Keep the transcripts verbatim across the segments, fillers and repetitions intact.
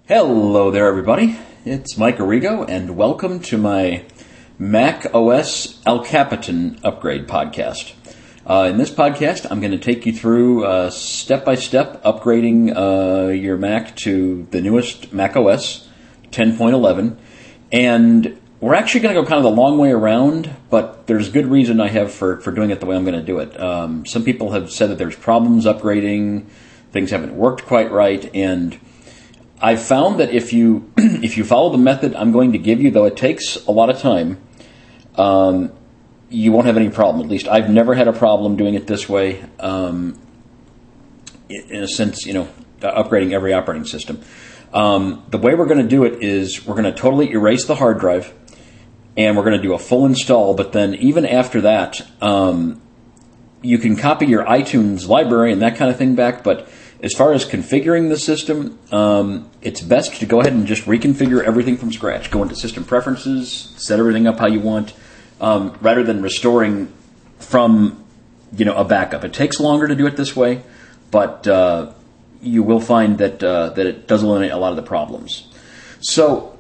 Hello there, everybody. It's Mike Arrigo, and welcome to my Mac O S El Capitan upgrade podcast. Uh, in this podcast, I'm going to take you through uh, step-by-step upgrading uh, your Mac to the newest Mac O S ten point eleven, and we're actually going to go kind of the long way around, but there's good reason I have for, for doing it the way I'm going to do it. Um, some people have said that there's problems upgrading, things haven't worked quite right, and I've found that if you if you follow the method I'm going to give you, though it takes a lot of time, um, you won't have any problem. At least I've never had a problem doing it this way. Um, in a sense, you know, upgrading every operating system. Um, the way we're going to do it is we're going to totally erase the hard drive, and we're going to do a full install. But then even after that, um, you can copy your iTunes library and that kind of thing back, but as far as configuring the system, um, it's best to go ahead and just reconfigure everything from scratch. Go into System Preferences, set everything up how you want, um, rather than restoring from, you know, a backup. It takes longer to do it this way, but uh, you will find that uh, that it does eliminate a lot of the problems. So,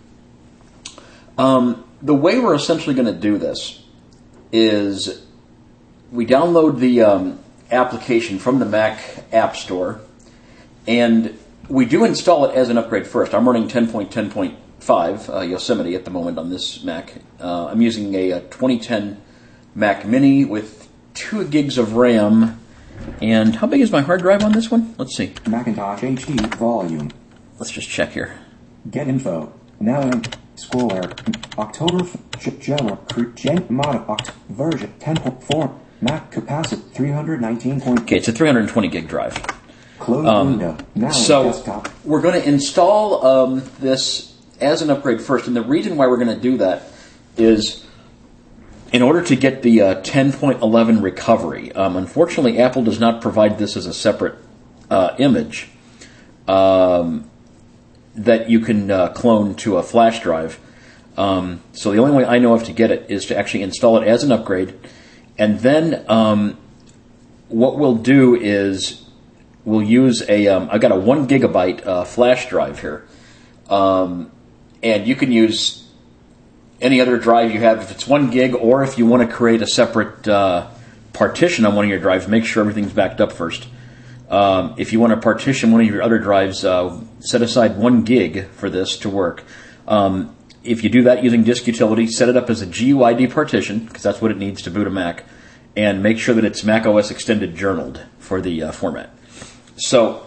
um, the way we're essentially going to do this is we download the Um, application from the Mac App Store, and we do install it as an upgrade first. I'm running ten point ten point five uh, Yosemite at the moment on this Mac. Uh, I'm using a, a twenty ten Mac Mini with two gigs of RAM. And how big is my hard drive on this one? Let's see. Macintosh H D volume. Let's just check here. Get info. Now in Square. October General Gen Mod version ten point four. Mac capacity three hundred nineteen. Okay, it's a three hundred twenty gig drive. Close Um, window. Now so desktop. We're going to install um, this as an upgrade first, and the reason why we're going to do that is in order to get the uh, ten point eleven recovery. Um, unfortunately, Apple does not provide this as a separate uh, image um, that you can uh, clone to a flash drive. Um, so the only way I know of to get it is to actually install it as an upgrade. And then um, what we'll do is we'll use a, um, I've got a one gigabyte uh, flash drive here. Um, and you can use any other drive you have if it's one gig, or if you want to create a separate uh, partition on one of your drives, make sure everything's backed up first. Um, if you want to partition one of your other drives, uh, set aside one gig for this to work. Um, If you do that using Disk Utility, set it up as a G U I D partition, because that's what it needs to boot a Mac, and make sure that it's Mac O S Extended journaled for the uh, format. So,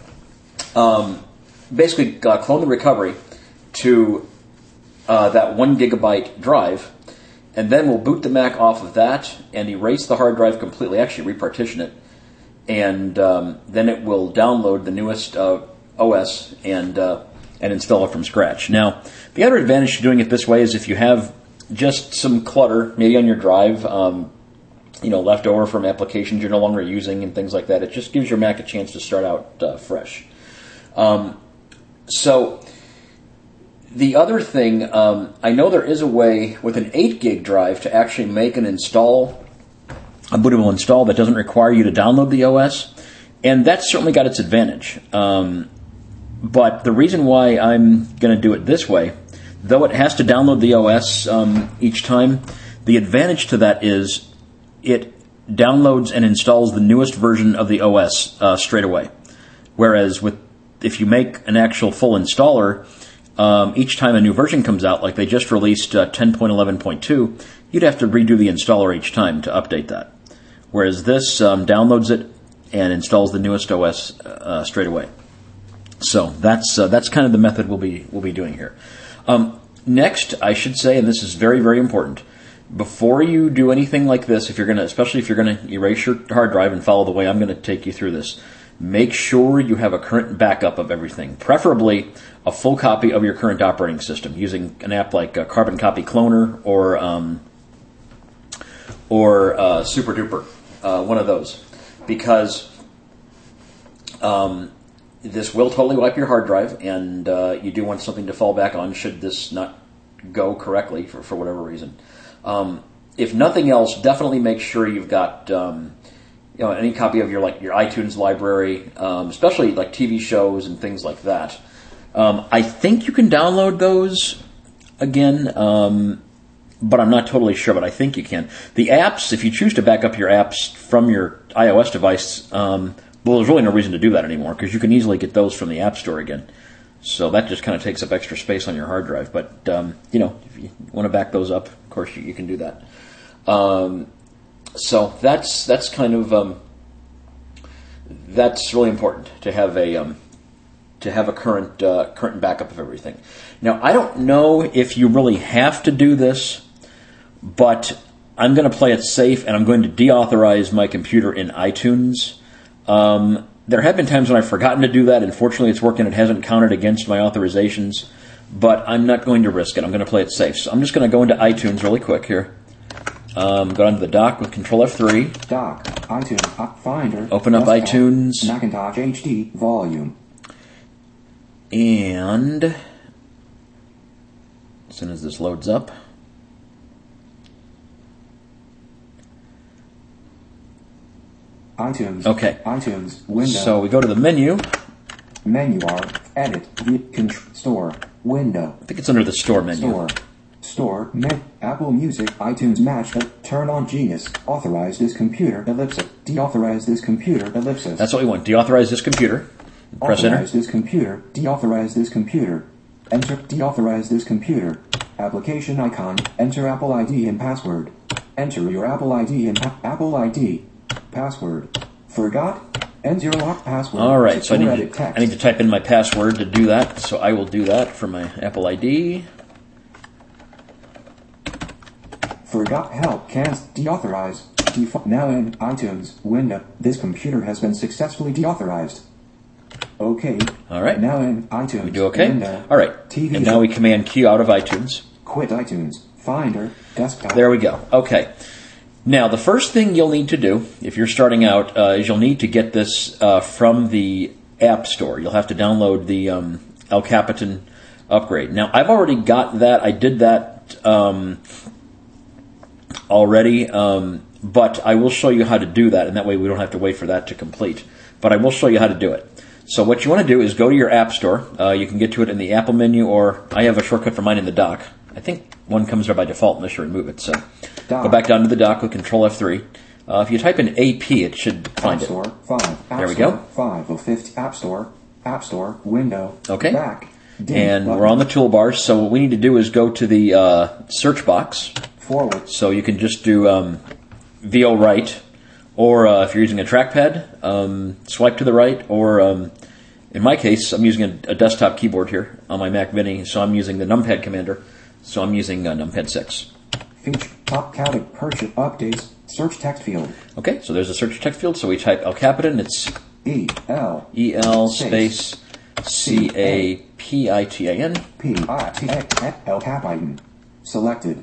um, basically, uh, clone the recovery to uh, that one gigabyte drive, and then we'll boot the Mac off of that and erase the hard drive completely, actually repartition it, and um, then it will download the newest uh, O S and uh, and install it from scratch. Now, the other advantage to doing it this way is if you have just some clutter, maybe on your drive, um, you know, left over from applications you're no longer using and things like that, it just gives your Mac a chance to start out uh, fresh. Um, so, the other thing, um, I know there is a way with an eight gig drive to actually make an install, a bootable install that doesn't require you to download the O S, and that's certainly got its advantage. Um, But the reason why I'm going to do it this way, though it has to download the O S um, each time, the advantage to that is it downloads and installs the newest version of the O S uh, straight away. Whereas with if you make an actual full installer, um, each time a new version comes out, like they just released uh, ten point eleven point two, you'd have to redo the installer each time to update that. Whereas this um, downloads it and installs the newest O S uh, straight away. So that's uh, that's kind of the method we'll be we'll be doing here. Um, next, I should say, and this is very very important, before you do anything like this, if you're gonna, especially if you're gonna erase your hard drive and follow the way I'm going to take you through this, make sure you have a current backup of everything, preferably a full copy of your current operating system, using an app like uh, Carbon Copy Cloner or um, or uh, Super Duper, uh, one of those, because Um, this will totally wipe your hard drive, and uh, you do want something to fall back on should this not go correctly for, for whatever reason. Um, if nothing else, definitely make sure you've got um, you know, any copy of your like your iTunes library, um, especially like T V shows and things like that. Um, I think you can download those again, um, but I'm not totally sure, but I think you can. The apps, if you choose to back up your apps from your iOS device, um, well, there's really no reason to do that anymore because you can easily get those from the App Store again. So that just kind of takes up extra space on your hard drive. But, um, you know, if you want to back those up, of course you, you can do that. Um, so that's that's kind of um, that's really important to have a um, to have a current uh, current backup of everything. Now, I don't know if you really have to do this, but I'm going to play it safe, and I'm going to deauthorize my computer in iTunes. Um, there have been times when I've forgotten to do that, and fortunately it's working. It hasn't counted against my authorizations, but I'm not going to risk it. I'm going to play it safe. So I'm just going to go into iTunes really quick here. Um, go onto the dock with Control F three. Dock, iTunes, uh, Finder. Open up desktop, iTunes. Macintosh H D, volume. And as soon as this loads up, iTunes. Okay. iTunes. Window. So we go to the menu. Menu bar. Edit. View. Control. Store. Window. I think it's under the store menu. Store. Store. Me- Apple Music. iTunes Match. Turn on Genius. Authorize this computer. Ellipsis. Deauthorize this computer. Ellipsis. That's what we want. Deauthorize this computer. Press enter. Authorize this computer. Deauthorize this computer. Enter. Deauthorize this computer. Application icon. Enter Apple I D and password. Enter your Apple I D and pa- Apple I D. Password. Forgot? Enter your lock password. All right, so I need, edit to, text. I need to type in my password to do that, so I will do that for my Apple I D. Forgot help. Can't deauthorize. Default. Now in iTunes. Window. This computer has been successfully deauthorized. Okay. All right. Now in iTunes. We do okay? Window. All right. T V. And now we Command Q out of iTunes. Quit iTunes. Finder. Desktop. There we go. Okay. Now, the first thing you'll need to do, if you're starting out, uh, is you'll need to get this uh, from the App Store. You'll have to download the um, El Capitan upgrade. Now, I've already got that. I did that um, already, um, but I will show you how to do that, and that way we don't have to wait for that to complete. But I will show you how to do it. So what you want to do is go to your App Store. Uh, you can get to it in the Apple menu, or I have a shortcut for mine in the dock. I think one comes there by default unless you remove it. So dock. Go back down to the dock with Control F three. Uh, if you type in A P, it should find App Store, it. Five. App there we Store, go. Five of fifty. App Store. App Store. Window. Okay. Back. Dim, and button. we're on the toolbars. So what we need to do is go to the uh, search box. Forward. So you can just do um, V O right, or uh, if you're using a trackpad, um, swipe to the right, or um, in my case, I'm using a, a desktop keyboard here on my Mac Mini, so I'm using the numpad commander. So I'm using uh, numpad six. Feature. Top category. Purchase. Updates. Search text field. Okay, so there's a search text field. So we type El Capitan. It's E L E L space C A P I T A N. P I T A L Capitan. Selected.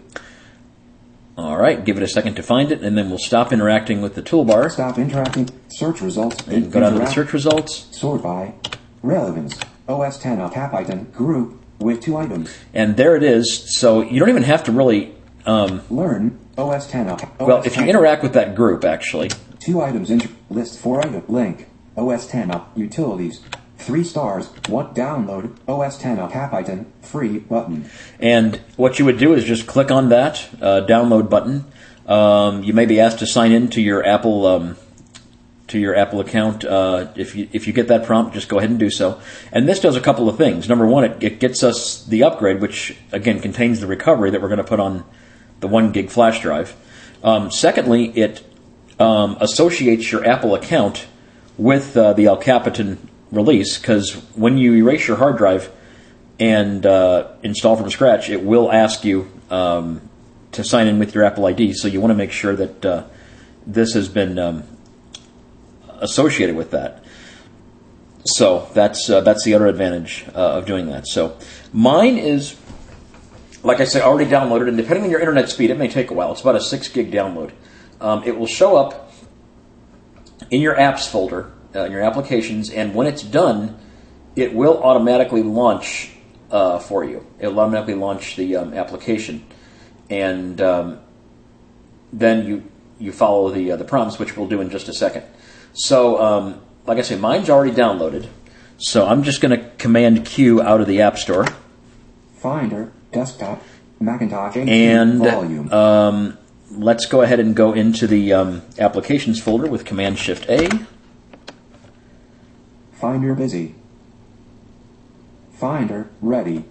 All right, give it a second to find it, and then we'll stop interacting with the toolbar. Stop interacting. Search results. And go down to the Interact. search results. Sort by relevance. O S ten of Capitan group with two items. And there it is. So you don't even have to really... Um, Learn O S ten of well, if you interact with that group, actually... Two items. Inter- list four item. Link. O S ten of utilities. Three stars. One download. O S ten of Capitan. Free button. And what you would do is just click on that uh, download button. Um, you may be asked to sign in to your Apple... Um, to your Apple account. Uh, if you if you get that prompt, just go ahead and do so. And this does a couple of things. Number one, it, it gets us the upgrade, which again contains the recovery that we're going to put on the one gig flash drive. Um, secondly, it um, associates your Apple account with uh, the El Capitan release, because when you erase your hard drive and uh, install from scratch, it will ask you um, to sign in with your Apple I D. So you want to make sure that uh, this has been um, associated with that. So that's uh, that's the other advantage uh, of doing that. So mine is, like I say, already downloaded, and depending on your internet speed, it may take a while. It's about a six gig download. Um, it will show up in your apps folder, uh, in your applications, and when it's done, it will automatically launch uh, for you. It will automatically launch the um, application, and um, then you you follow the uh, the prompts, which we'll do in just a second. So, um, like I say, mine's already downloaded. So I'm just going to Command Q out of the App Store. Finder, desktop, Macintosh H D, And volume. um, let's go ahead and go into the um, Applications folder with Command Shift A. Finder busy. Finder ready.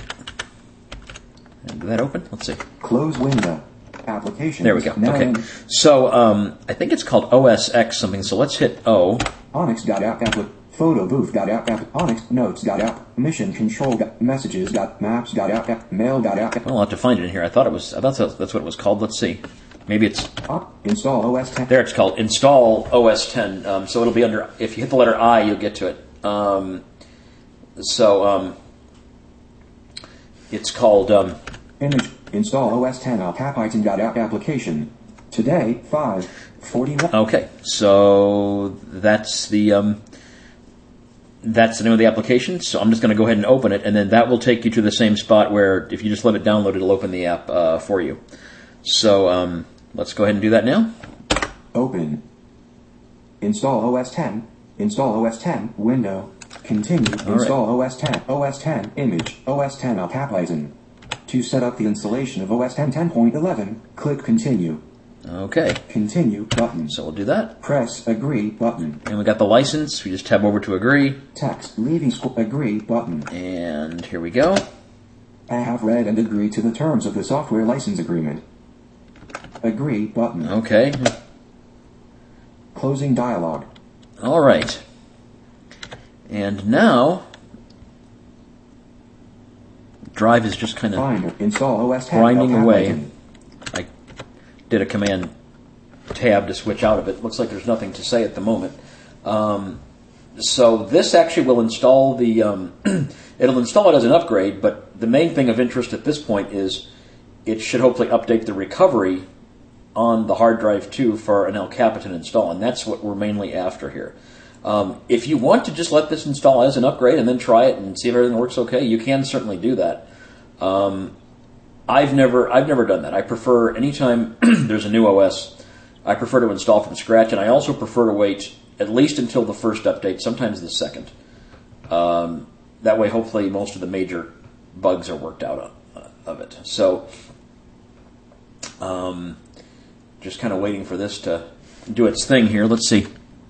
And did that open? Let's see. Close window. Applications. There we go. Now Okay. in So um, I think it's called O S X something. So let's hit O. Onyx.app, app, photo booth.app, app, Onyx notes.app, mission control, messages, maps.app, app, mail.app, Well, I'll have to find it in here. I thought it was. I thought that's what it was called. Let's see. Maybe it's Up, install O S ten. there. It's called Install O S ten. Um, so it'll be under. If you hit the letter I, you'll get to it. Um, so um, it's called. Um, Image, install O S ten, alcapitan.app application. Today, five forty-one. okay. So that's the. Um, That's the name of the application, so I'm just going to go ahead and open it, and then that will take you to the same spot where if you just let it download, it'll open the app uh, for you. So um, let's go ahead and do that now. Open. Install O S ten. Install O S ten. Window. Continue. All Install right. O S ten. O S ten. Image. O S ten alcapitan. To set up the installation of O S ten ten point eleven, click Continue. Okay, Continue button. so we'll do that. Press Agree button. And we got the license. We just tab over to Agree, Text leaving school. Agree button. and here we go. I have read and agreed to the terms of the software license agreement. Agree button. Okay, Closing dialog. all right. And now, Drive is just kind of Finder. Install O S ten. grinding away. alcapitan. I did a Command Tab to switch out of it. Looks like there's nothing to say at the moment. Um, so this actually will install the. Um, it'll install it as an upgrade, but the main thing of interest at this point is it should hopefully update the recovery on the hard drive too for an El Capitan install, and that's what we're mainly after here. Um, if you want to just let this install as an upgrade and then try it and see if everything works okay, you can certainly do that. Um, I've never I've never done that. I prefer anytime there's a new O S, I prefer to install from scratch, and I also prefer to wait at least until the first update, sometimes the second. Um, that way, hopefully, most of the major bugs are worked out of, uh, of it. So, um, just kind of waiting for this to do its thing here. Let's see.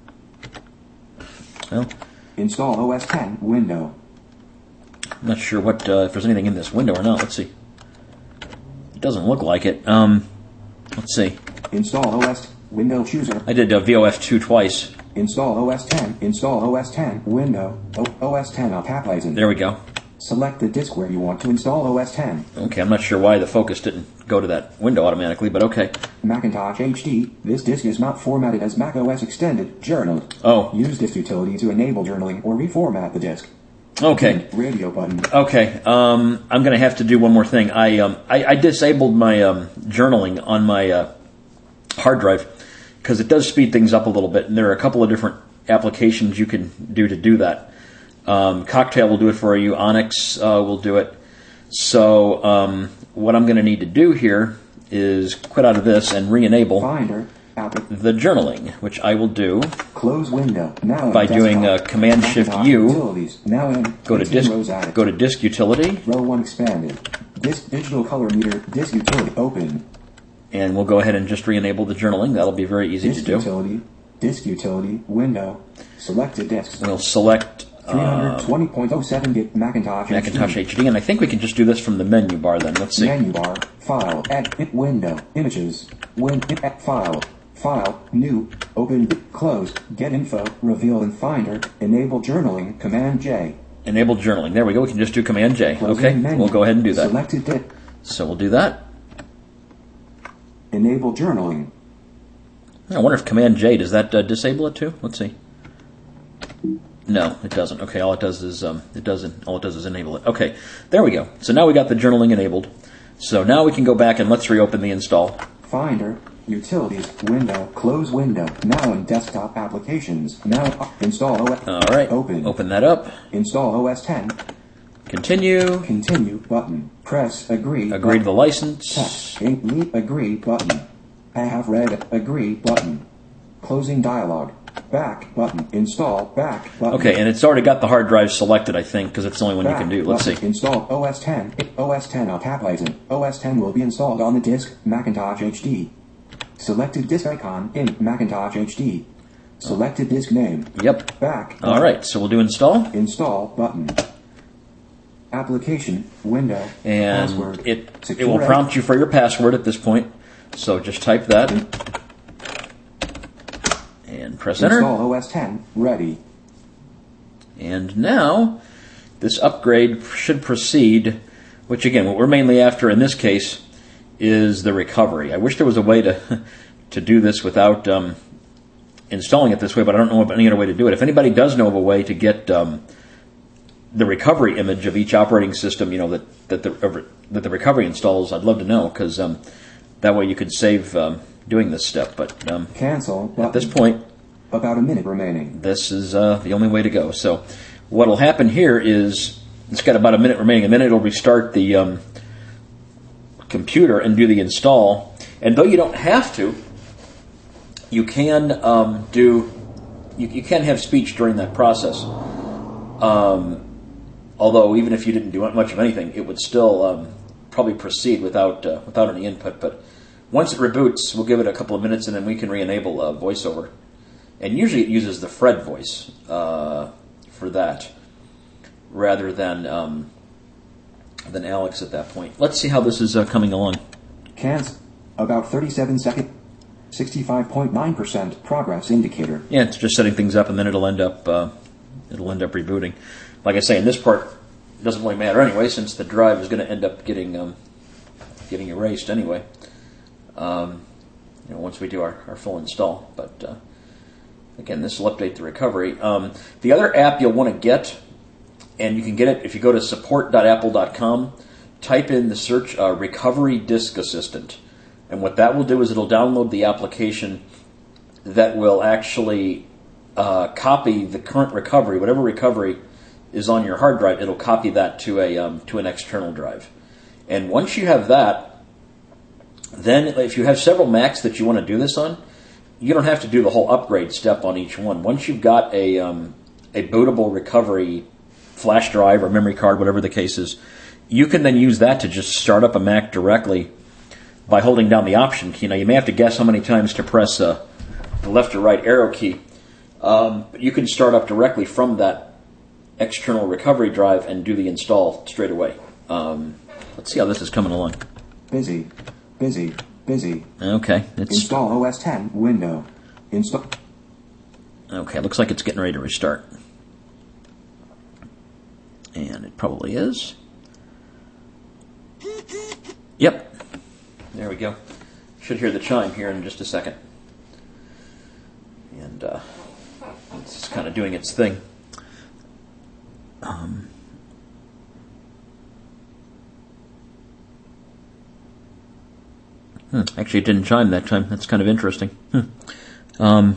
Well, Install O S ten. Window. I'm not sure what uh, if there's anything in this window or not. Let's see. It doesn't look like it. Um, let's see. Install O S. Window chooser. I did uh, V O F two twice. Install O S ten. Install O S ten. Window. O- OS ten alcapitan. There we go. Select the disk where you want to install O S ten. Okay, I'm not sure why the focus didn't go to that window automatically, but okay. Macintosh H D. This disk is not formatted as macOS Extended. Journaled. Oh, Use disk utility to enable journaling or reformat the disk. okay. Radio button. Okay, um, I'm going to have to do one more thing. I um, I, I disabled my um, journaling on my uh, hard drive because it does speed things up a little bit, and there are a couple of different applications you can do to do that. Um, Cocktail will do it for you. Onyx uh, will do it. So um, what I'm going to need to do here is quit out of this and re-enable Finder. App. the journaling, which I will do Close window. Now in by doing uh, desktop. Command Shift Macintosh U. Utilities. Now in. Go to eighteen disk. rows added. Go to disk utility, Row one expanded. Disk digital color meter. Disk utility open. and we'll go ahead and just re-enable the journaling. That'll be very easy Disk to do. utility. Disk utility. Window. Selected disks. We'll select uh, three twenty point oh seven gig Macintosh. Macintosh H D. H D, and I think we can just do this from the menu bar then. Let's see. Menu bar. File. Add. It window. Images. Win. It. Add. File. File. New. Open. Close. Get info. Reveal in Finder. Enable journaling. Command J. Enable journaling. There we go. We can just do Command J. Closing Okay, menu. we'll go ahead and do that. Selected disk. So we'll do that. Enable journaling. I wonder if Command J, does that uh, disable it too? Let's see. No, it doesn't. Okay, all it does is um, it doesn't. All it does is enable it. Okay, there we go. So now we got the journaling enabled. So now we can go back and let's reopen the install. Finder. Utilities. Window. Close window. Now in desktop applications. Now uh, install O S. All right. Open. Open that up. Install O S ten. Continue. Continue button. Press agree. Agree to the button. license. Text. Leave agree button. I have read agree button. Closing dialog. Back button. Install back button. Okay, and it's already got the hard drive selected, I think, because it's the only one Back you can do. Let's button. see. Install O S ten. O S ten on tab item. O S ten will be installed on the disk Macintosh H D. Selected disk icon in Macintosh H D. Selected disk name. Yep. Back. All right, so we'll do install. Install button. Application window. And password. it it Secure will prompt you for your password at this point. So just type that and press enter. Install O S ten. Ready. And now this upgrade should proceed, which again, what we're mainly after in this case is the recovery. I wish there was a way to to do this without um, installing it this way, but I don't know of any other way to do it. If anybody does know of a way to get um, the recovery image of each operating system, you know, that that the that the recovery installs, I'd love to know, because um, that way you could save um, doing this step. But um, cancel button. At this point, about a minute remaining. This is uh, the only way to go. So what will happen here is it's got about a minute remaining, and then it'll restart the um, computer and do the install. And though you don't have to, you can um, do you, you can have speech during that process. Um, although even if you didn't do much of anything, it would still um, probably proceed without uh, without any input. But once it reboots, we'll give it a couple of minutes, and then we can re-enable uh, VoiceOver. And usually it uses the Fred voice uh, for that, rather than um, than Alex at that point. Let's see how this is uh, coming along. Cancel. About thirty-seven seconds. sixty-five point nine percent progress indicator. Yeah, it's just setting things up, and then it'll end up uh, it'll end up rebooting. Like I say, in this part, it doesn't really matter anyway, since the drive is going to end up getting um, getting erased anyway. Um, you know, once we do our, our full install, but. Uh, Again, this will update the recovery. Um, the other app you'll want to get, and you can get it if you go to support dot apple dot com, type in the search uh, Recovery Disk Assistant. And what that will do is it'll download the application that will actually uh, copy the current recovery, whatever recovery is on your hard drive, it'll copy that to a um, to an external drive. And once you have that, then if you have several Macs that you want to do this on, you don't have to do the whole upgrade step on each one. Once you've got a um, a bootable recovery flash drive or memory card, whatever the case is, you can then use that to just start up a Mac directly by holding down the Option key. Now, you may have to guess how many times to press uh, the left or right arrow key, um, but you can start up directly from that external recovery drive and do the install straight away. Um, let's see how this is coming along. Busy. Busy. Busy. Okay. It's, Install O S ten window. Install. Okay, looks like it's getting ready to restart. And it probably is. Yep. There we go. Should hear the chime here in just a second. And uh, it's kind of doing its thing. Um... Hmm. Actually, it didn't chime that time. That's kind of interesting. Hmm. Um,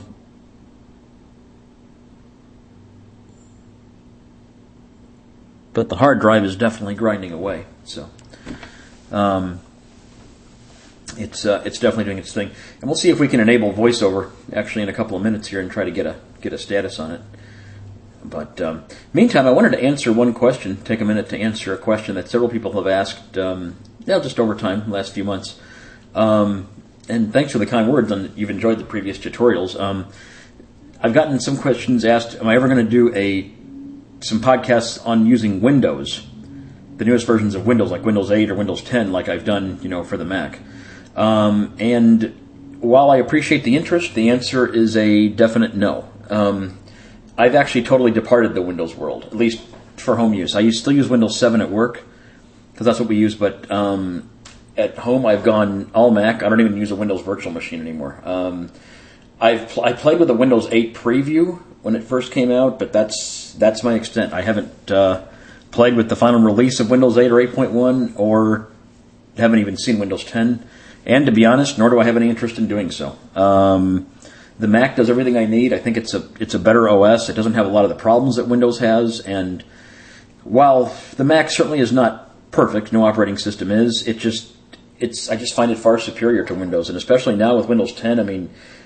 but the hard drive is definitely grinding away. So um, it's uh, it's definitely doing its thing. And we'll see if we can enable VoiceOver actually in a couple of minutes here and try to get a get a status on it. But um, meantime, I wanted to answer one question. Take a minute to answer a question that several people have asked. Um, yeah, just over time, the last few months. Um, and thanks for the kind words, and you've enjoyed the previous tutorials. Um, I've gotten some questions asked, am I ever going to do a some podcasts on using Windows, the newest versions of Windows, like Windows eight or Windows ten, like I've done, you know, for the Mac? Um, and while I appreciate the interest, the answer is a definite no. Um, I've actually totally departed the Windows world, at least for home use. I still use Windows seven at work, because that's what we use, but um, at home, I've gone all Mac. I don't even use a Windows virtual machine anymore. Um, I've pl- I played with the Windows eight preview when it first came out, but that's that's my extent. I haven't uh, played with the final release of Windows eight or eight point one, or haven't even seen Windows ten. And to be honest, nor do I have any interest in doing so. Um, the Mac does everything I need. I think it's a it's a better O S. It doesn't have a lot of the problems that Windows has, and while the Mac certainly is not perfect, no operating system is, it just It's. I just find it far superior to Windows, and especially now with Windows ten. I mean,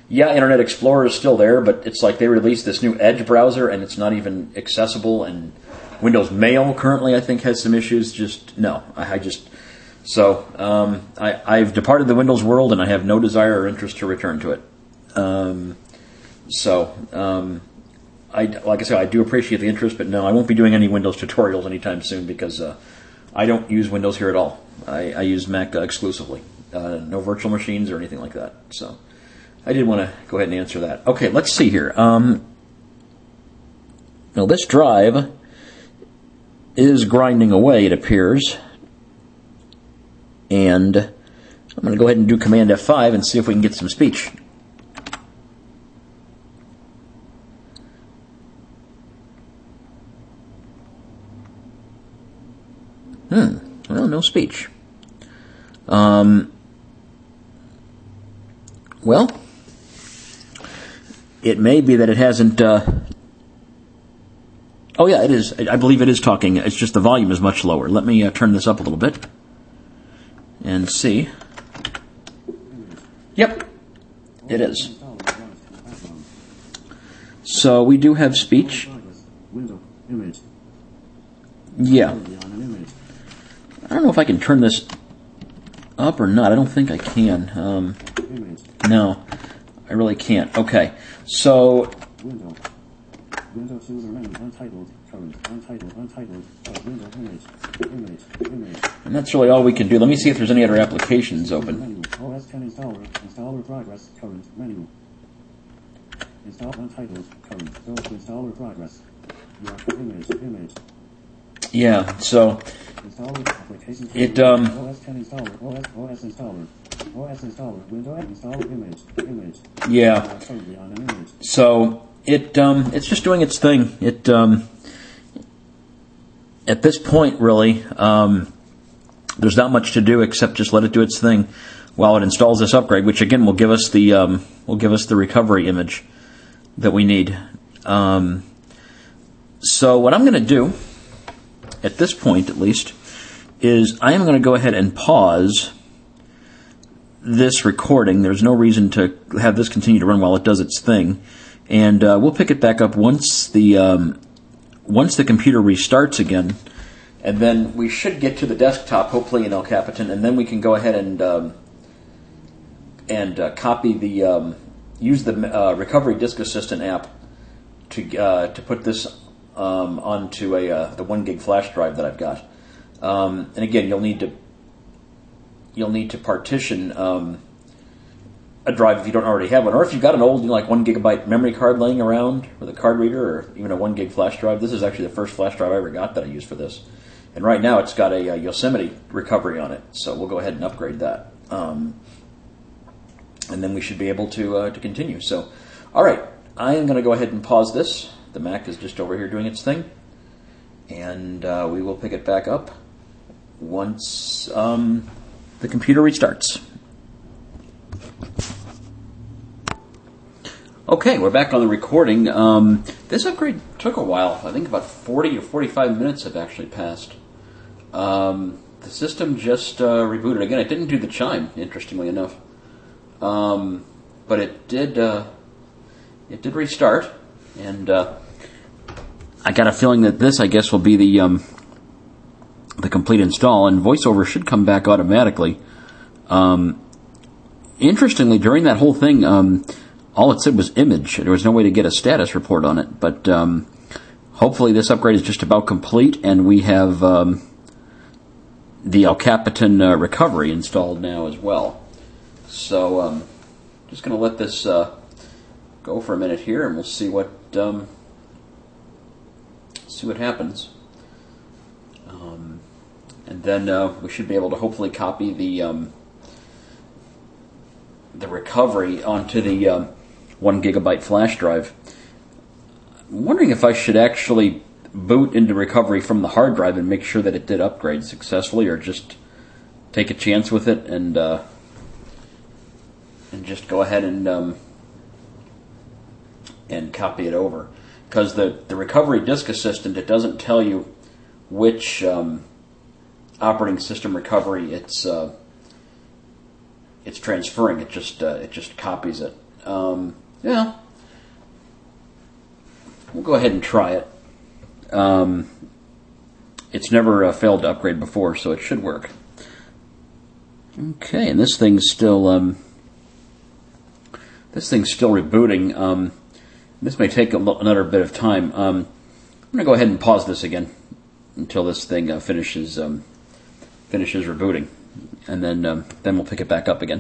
Yeah, Internet Explorer is still there, but it's like they released this new Edge browser, and it's not even accessible. And Windows Mail currently, I think, has some issues. Just no, I, I just so um, I, I've departed the Windows world, and I have no desire or interest to return to it. Um, so, um, I like I said, I do appreciate the interest, but no, I won't be doing any Windows tutorials anytime soon because uh, I don't use Windows here at all. I, I use Mac uh, exclusively, uh, no virtual machines or anything like that. So. I did want to go ahead and answer that. Okay, let's see here. Um, now, this drive is grinding away, it appears. And I'm going to go ahead and do Command F five and see if we can get some speech. Hmm, well, no speech. Um, well... It may be that it hasn't... Uh... Oh, yeah, it is. I believe it is talking. It's just the volume is much lower. Let me uh, turn this up a little bit and see. Yep, it is. So we do have speech. Yeah. I don't know if I can turn this up or not. I don't think I can. Um, no, I really can't. Okay. So, and that's really all we can do. Let me see if there's any other applications open. O S ten installer, installer progress, current menu. Install untitled, current, go to installer progress. Image, image. Yeah, so it um O S ten installer, O S, O S installer. O S installer, window installer image, image. Yeah. So it um it's just doing its thing. It um at this point really um there's not much to do except just let it do its thing while it installs this upgrade, which again will give us the um will give us the recovery image that we need. Um so what I'm going to do at this point at least is I am going to go ahead and pause this recording. There's no reason to have this continue to run while it does its thing, and uh, we'll pick it back up once the um, once the computer restarts again, and then we should get to the desktop, hopefully in El Capitan, and then we can go ahead and um, and uh, copy the um, use the uh, Recovery Disk Assistant app to uh, to put this um, onto a uh, the one gig flash drive that I've got. Um, and again, you'll need to you'll need to partition um, a drive if you don't already have one, or if you've got an old, you know, like one gigabyte memory card laying around with a card reader, or even a one gig flash drive. This is actually the first flash drive I ever got that I used for this, and right now it's got a, a Yosemite recovery on it. So we'll go ahead and upgrade that, um, and then we should be able to uh, to continue. So, all right, I am going to go ahead and pause this. The Mac is just over here doing its thing, and uh, we will pick it back up once um, the computer restarts. Okay, we're back on the recording. Um, this upgrade took a while. I think about forty or forty-five minutes have actually passed. Um, the system just uh, rebooted. Again, it didn't do the chime, interestingly enough. Um, but it did uh, it did restart, and uh, I got a feeling that this, I guess, will be the um, the complete install, and VoiceOver should come back automatically. Um, interestingly, during that whole thing, um, all it said was image. There was no way to get a status report on it, but um, hopefully this upgrade is just about complete, and we have um, the El Capitan uh, recovery installed now as well. So, um, just going to let this uh, go for a minute here, and we'll see what um, see what happens. Um, and then uh, we should be able to hopefully copy the um, the recovery onto the um, one gigabyte flash drive. I'm wondering if I should actually boot into recovery from the hard drive and make sure that it did upgrade successfully, or just take a chance with it and uh, and just go ahead and um, and copy it over. Because the, the Recovery Disk Assistant, it doesn't tell you which um, operating system recovery it's uh, it's transferring. It just uh, it just copies it. Um, yeah. We'll go ahead and try it. Um, it's never uh, failed to upgrade before, so it should work. Okay, and this thing's still um, this thing's still rebooting. Um, this may take a l- another bit of time. Um, I'm going to go ahead and pause this again until this thing uh, finishes um, finishes rebooting, and then um, then we'll pick it back up again.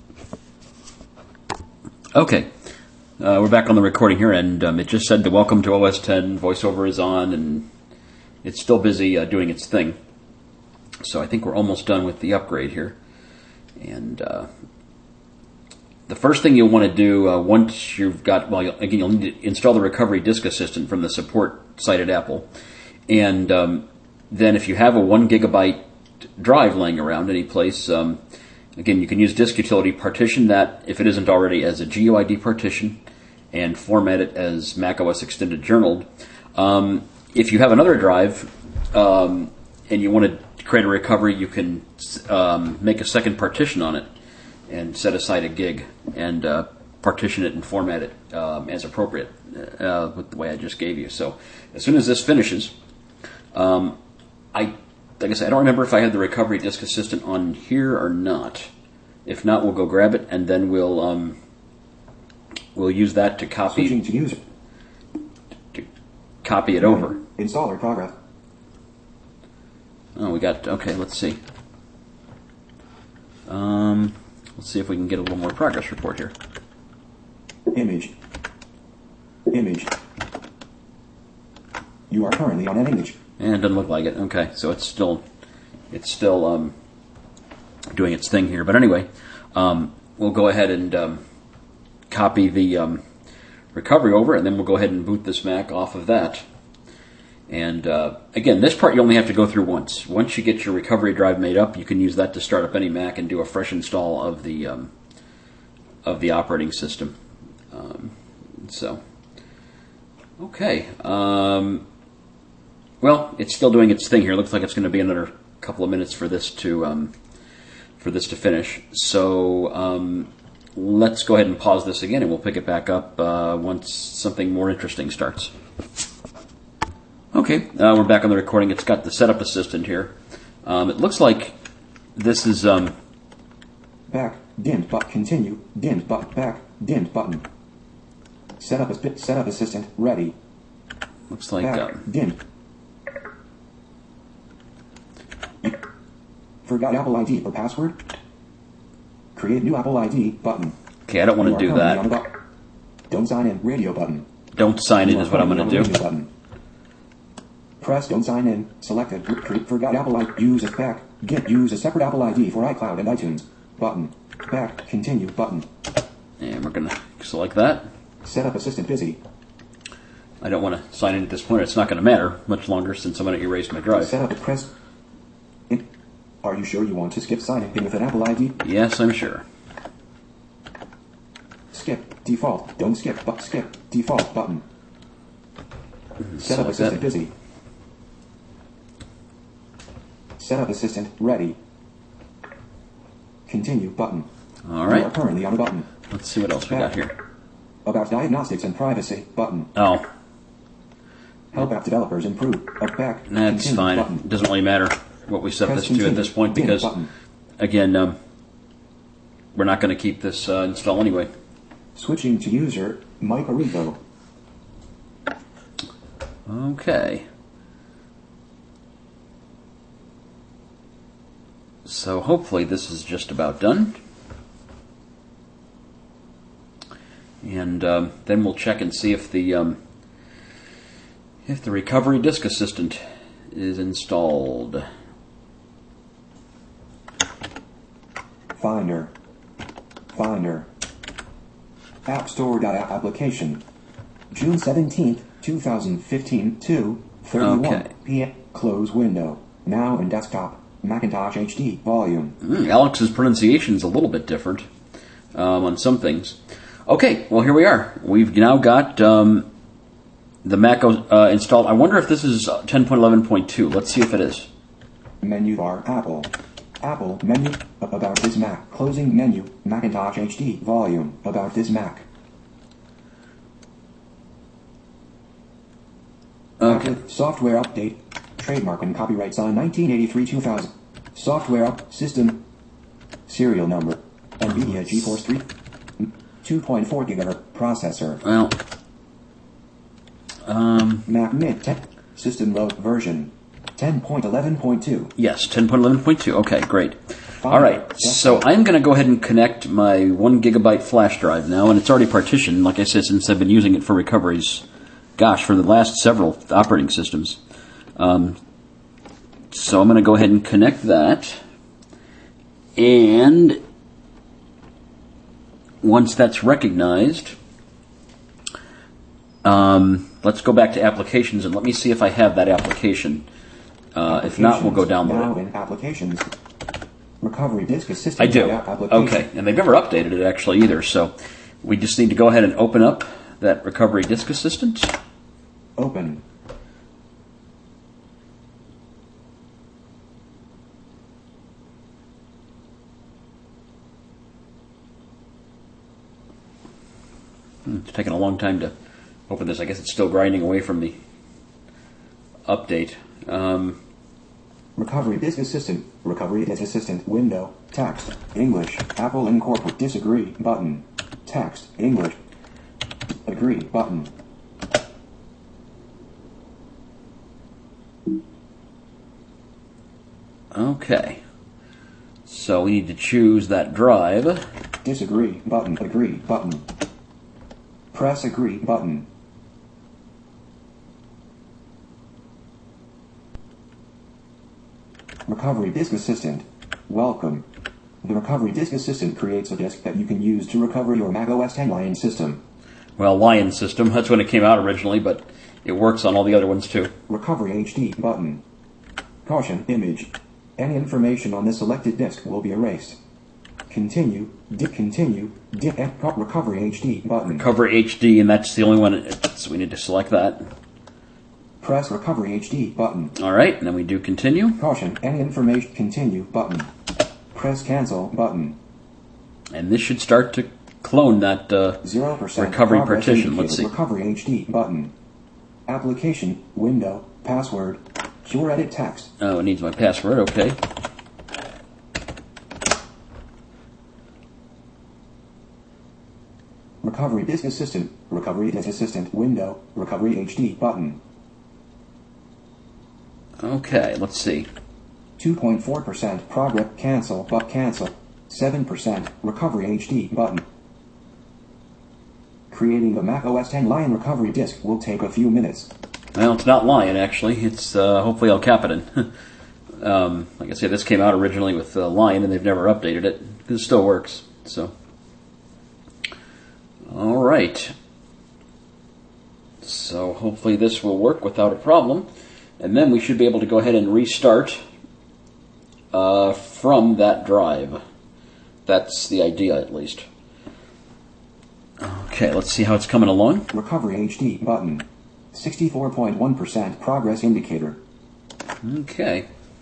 Okay, uh, we're back on the recording here, and um, it just said the welcome to O S ten. VoiceOver is on, and it's still busy uh, doing its thing. So I think we're almost done with the upgrade here. And uh, the first thing you'll want to do uh, once you've got, well, you'll, again, you'll need to install the Recovery Disk Assistant from the support site at Apple. And um, then if you have a one gigabyte drive laying around any place, um, again, you can use Disk Utility, partition that, if it isn't already, as a G U I D partition, and format it as macOS Extended Journaled. Um, if you have another drive, um, and you want to create a recovery, you can um, make a second partition on it and set aside a gig and uh, partition it and format it um, as appropriate uh, with the way I just gave you. So as soon as this finishes, um, I like I said, I don't remember if I had the Recovery Disk Assistant on here or not. If not, we'll go grab it and then we'll um, we'll use that to copy Switching to user. to copy it over. Installer progress. Oh, we got, okay, let's see. Um, let's see if we can get a little more progress report here. Image. Image. You are currently on an image. And it doesn't look like it. Okay, so it's still, it's still um, doing its thing here. But anyway, um, we'll go ahead and um, copy the um, recovery over, and then we'll go ahead and boot this Mac off of that. And uh, again, this part you only have to go through once. Once you get your recovery drive made up, you can use that to start up any Mac and do a fresh install of the um, of the operating system. Um, so, okay. Um, well, it's still doing its thing here. It looks like it's going to be another couple of minutes for this to um, for this to finish. So um, let's go ahead and pause this again, and we'll pick it back up uh, once something more interesting starts. Okay, uh, we're back on the recording. It's got the setup assistant here. Um, it looks like this is um, Back. Dimmed but continue. Dimmed but back. Dimmed button. Setup as setup assistant ready. looks like Back. um, Dimmed. Forgot Apple I D or password? Create new Apple I D button. okay. I don't want You to are do currently on that. the bu- Don't sign in. Radio button. Don't sign in You are is what I'm going currently to on the do. radio button. Press don't sign in. Selected. Cre- Forgot Apple I D. Use a back. Get use a separate Apple I D for iCloud and iTunes. Button. Back. Continue button. And we're going to select that. Setup assistant busy. I don't want to sign in at this point. It's not going to matter much longer since I'm going to erase my drive. Setup press. In. Are you sure you want to skip signing in with an Apple I D? Yes, I'm sure. Skip. Default. Don't skip. But skip. Default button. Setup Select assistant that. busy. Setup assistant ready. Continue button. All You are right. currently on a button. Let's see what else we got here. About diagnostics and privacy button. Oh, Help app developers improve. Up back. that's Continue fine. button. It doesn't really matter what we set Press this to at continue. this point Dim because, button. again, um, we're not going to keep this uh, install anyway. Switching to user Mike Arrigo. Okay. So hopefully this is just about done. And um, then we'll check and see if the um, if the Recovery Disk Assistant is installed. Finder. Finder. App Store dot application. June seventeenth, twenty fifteen, two thirty-one Okay. p.m. Close window. Now in desktop. Macintosh H D volume. Mm, Alex's pronunciation is a little bit different um, on some things. Okay, well here we are. We've now got um, the Mac uh, installed. I wonder if this is ten point eleven point two. Let's see if it is. Menu bar Apple. Apple menu. About this Mac. Closing menu. Macintosh H D volume. About this Mac. Okay. Appli- Software update. Trademark and copyright signed nineteen eighty-three two thousand. Software up system. Serial number. NVIDIA GeForce three. two point four gigahertz processor. Well, um, Mac Mid ten. System load version. ten point eleven point two. yes, ten point eleven point two. Okay, great. All right, so I'm going to go ahead and connect my one gigabyte flash drive now, and it's already partitioned, like I said, since I've been using it for recoveries, gosh, for the last several operating systems. Um, so I'm going to go ahead and connect that, and once that's recognized, um, let's go back to applications, and let me see if I have that application. Uh, if not, we'll go download now it. in applications. Recovery disk assistant. I do. via application. Okay, and they've never updated it actually either, so we just need to go ahead and open up that Recovery Disk Assistant. Open. Hmm, It's taking a long time to open this. I guess it's still grinding away from the update. Um, Recovery disk assistant. Recovery disk assistant window. Text. English. Apple Incorporate. Disagree button. Text. English. Agree button. okay. So we need to choose that drive. Disagree button. Agree button. Press agree button. Recovery Disk Assistant. Welcome. The Recovery Disk Assistant creates a disk that you can use to recover your Mac O S ten Lion system. Well, Lion System, that's when it came out originally, but it works on all the other ones too. Recovery H D button. Caution image. Any information on the selected disk will be erased. Continue. Disk continue. Disk Recovery H D button. Recovery H D, and that's the only one, so we need to select that. Press Recovery H D button. All right, and then we do continue. Caution. Any information. Continue button. Press cancel button. And this should start to clone that uh, Zero percent recovery partition. Let's see. Recovery H D button. Application window password. Cure edit text. Oh, it needs my password. Okay. Recovery Disk Assistant. Recovery Disk Assistant window. Recovery H D button. Okay. Let's see. two point four percent progress. Cancel but cancel. seven percent recovery H D button. Creating the Mac O S ten Lion recovery disk will take a few minutes. Well, it's not Lion actually. It's uh, hopefully El Capitan. um, like I said, this came out originally with uh, Lion, and they've never updated it. It still works. So, all right. So hopefully this will work without a problem, and then we should be able to go ahead and restart uh, from that drive. That's the idea, at least. Okay, let's see how it's coming along. Recovery H D button. sixty-four point one percent progress indicator. Okay.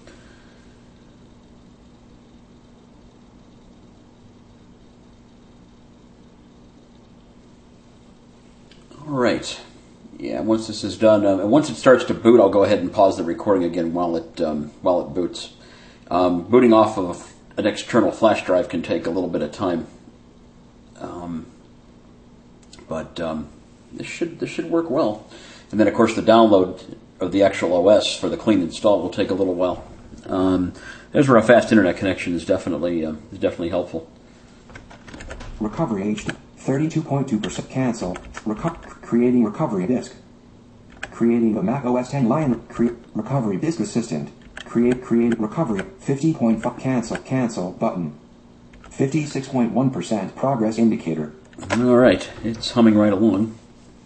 All right. Yeah, once this is done, um, and once it starts to boot, I'll go ahead and pause the recording again while it um, while it boots. Um, booting off of an external flash drive can take a little bit of time, um, but um, this should this should work well. And then, of course, the download of the actual O S for the clean install will take a little while. Um, there's where a fast internet connection is definitely uh, is definitely helpful. Recovery H D. thirty-two point two percent cancel. Reco- creating recovery disk. Creating the Mac O S ten Lion cre- recovery disk assistant. Create create recovery. fifty point five cancel cancel button. fifty-six point one percent progress indicator. All right, it's humming right along.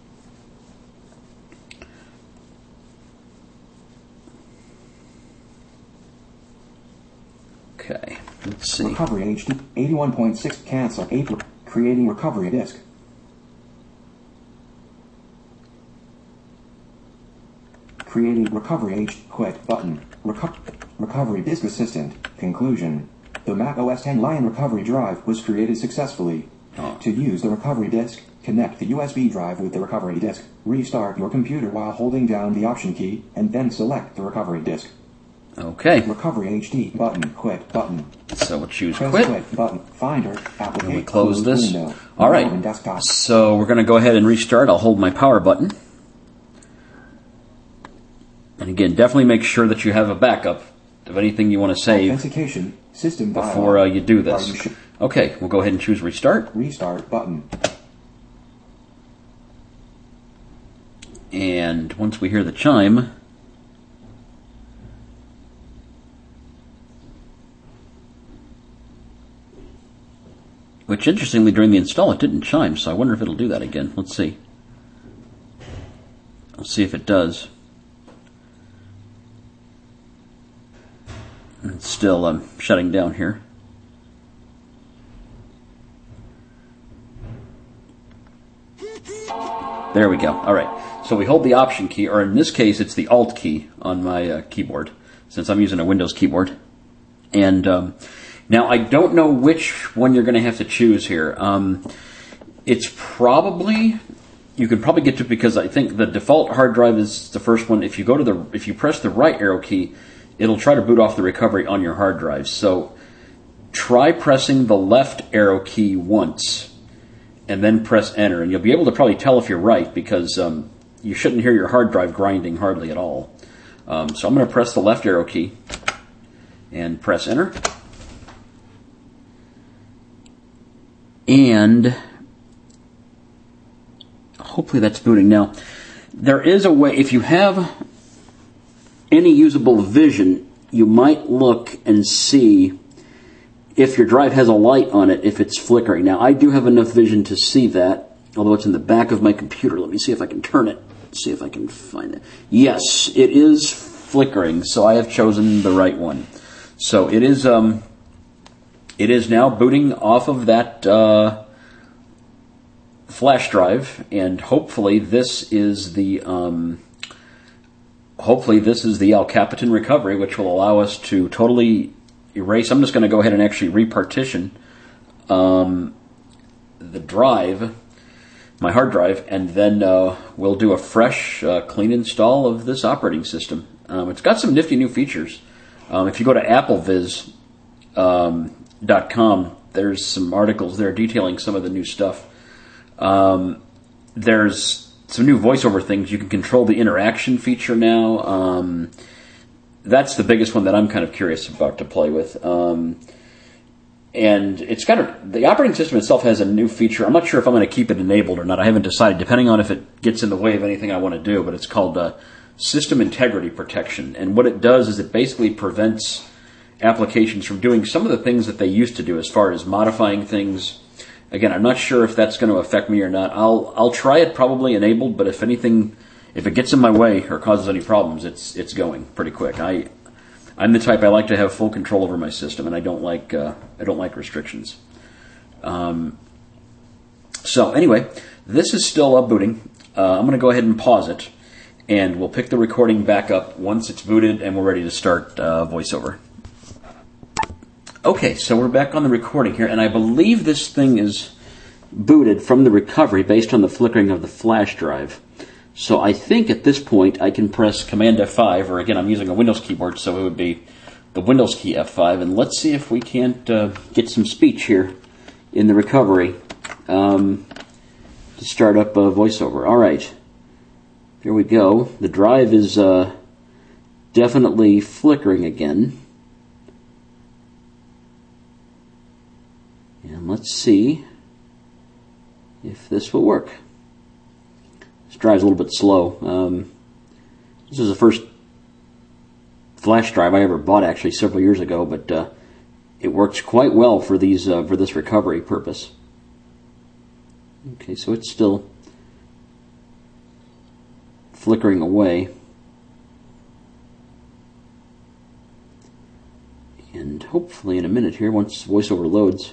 Okay, let's see. Recovery H D. eighty-one point six cancel. eight creating recovery disk. Creating recovery H quit button. Reco- recovery disk assistant. Conclusion. The Mac O S ten Lion recovery drive was created successfully. Oh. To use the recovery disk, Connect the U S B drive with the recovery disk. Restart your computer while holding down the Option key, and then select the recovery disk. Okay. Recovery H D button. Quit button. So we'll choose Press quit. quit button. Finder. Application. And we close this. Window. All right. Open desktop. So we're going to go ahead and restart. I'll hold my power button. And again, definitely make sure that you have a backup of anything you want to save Authentication. System before uh, you do Are this. you sure? Okay, we'll go ahead and choose restart. Restart button. And once we hear the chime, which interestingly during the install it didn't chime, so I wonder if it'll do that again. Let's see. I'll see if it does. It's still um, shutting down here. There we go. All right. So we hold the Option key, or in this case, it's the Alt key on my uh, keyboard, since I'm using a Windows keyboard. And um, now I don't know which one you're going to have to choose here. Um, it's probably, you can probably get to, because I think the default hard drive is the first one. If you go to the, if you press the right arrow key, it'll try to boot off the recovery on your hard drive. So try pressing the left arrow key once, and then press enter, and you'll be able to probably tell if you're right, because um, you shouldn't hear your hard drive grinding hardly at all. Um, so I'm going to press the left arrow key and press enter. And hopefully that's booting. Now, there is a way, if you have any usable vision, you might look and see if your drive has a light on it, if it's flickering. Now, I do have enough vision to see that, although it's in the back of my computer. Let me see if I can turn it, see if I can find it. Yes, it is flickering, so I have chosen the right one. So it is um, it is now booting off of that uh, flash drive, and hopefully this is the um, hopefully this is the El Capitan recovery, which will allow us to totally erase. I'm just going to go ahead and actually repartition um, the drive, my hard drive, and then uh, we'll do a fresh, uh, clean install of this operating system. Um, it's got some nifty new features. Um, if you go to appleviz dot com, um, there's some articles there detailing some of the new stuff. Um, there's some new voiceover things. You can control the interaction feature now. Um, That's the biggest one that I'm kind of curious about to play with. Um, and it's kind of, the operating system itself has a new feature. I'm not sure if I'm going to keep it enabled or not. I haven't decided, depending on if it gets in the way of anything I want to do. But it's called uh, System Integrity Protection. And what it does is it basically prevents applications from doing some of the things that they used to do as far as modifying things. Again, I'm not sure if that's going to affect me or not. I'll I'll try it probably enabled, but if anything... If it gets in my way or causes any problems, it's it's going pretty quick. I I'm the type, I like to have full control over my system, and I don't like uh, I don't like restrictions. Um, so anyway, this is still up booting. Uh, I'm going to go ahead and pause it, and we'll pick the recording back up once it's booted and we're ready to start uh, VoiceOver. Okay, so we're back on the recording here, and I believe this thing is booted from the recovery based on the flickering of the flash drive. So I think at this point I can press Command F five, or again I'm using a Windows keyboard, so it would be the Windows key F five, and let's see if we can't uh, get some speech here in the recovery um, to start up uh, VoiceOver. All right, here we go. The drive is uh, definitely flickering again. And let's see if this will work. This drive's a little bit slow. Um, this is the first flash drive I ever bought, actually, several years ago, but uh, it works quite well for these uh, for this recovery purpose. Okay, so it's still flickering away. And hopefully in a minute here, once VoiceOver loads,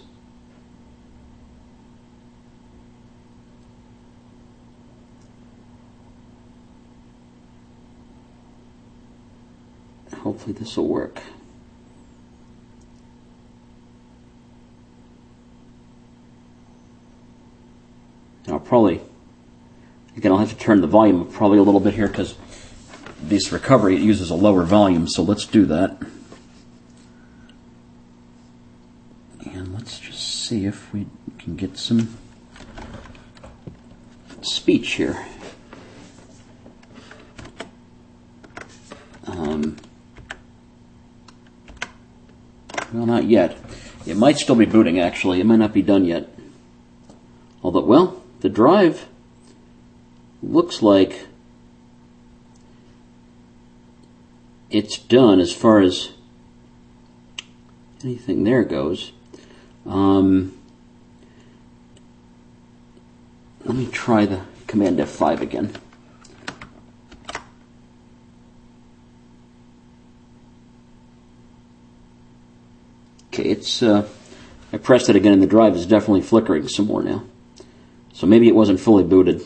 hopefully this will work. And I'll probably, again, I'll have to turn the volume up probably a little bit here because this recovery, it uses a lower volume, so let's do that. And let's just see if we can get some speech here. Um, well, not yet. It might still be booting, actually. It might not be done yet. Although, well, the drive looks like it's done as far as anything there goes. Um, let me try the Command F five again. Okay, it's, uh, I pressed it again and the drive is definitely flickering some more now. So maybe it wasn't fully booted.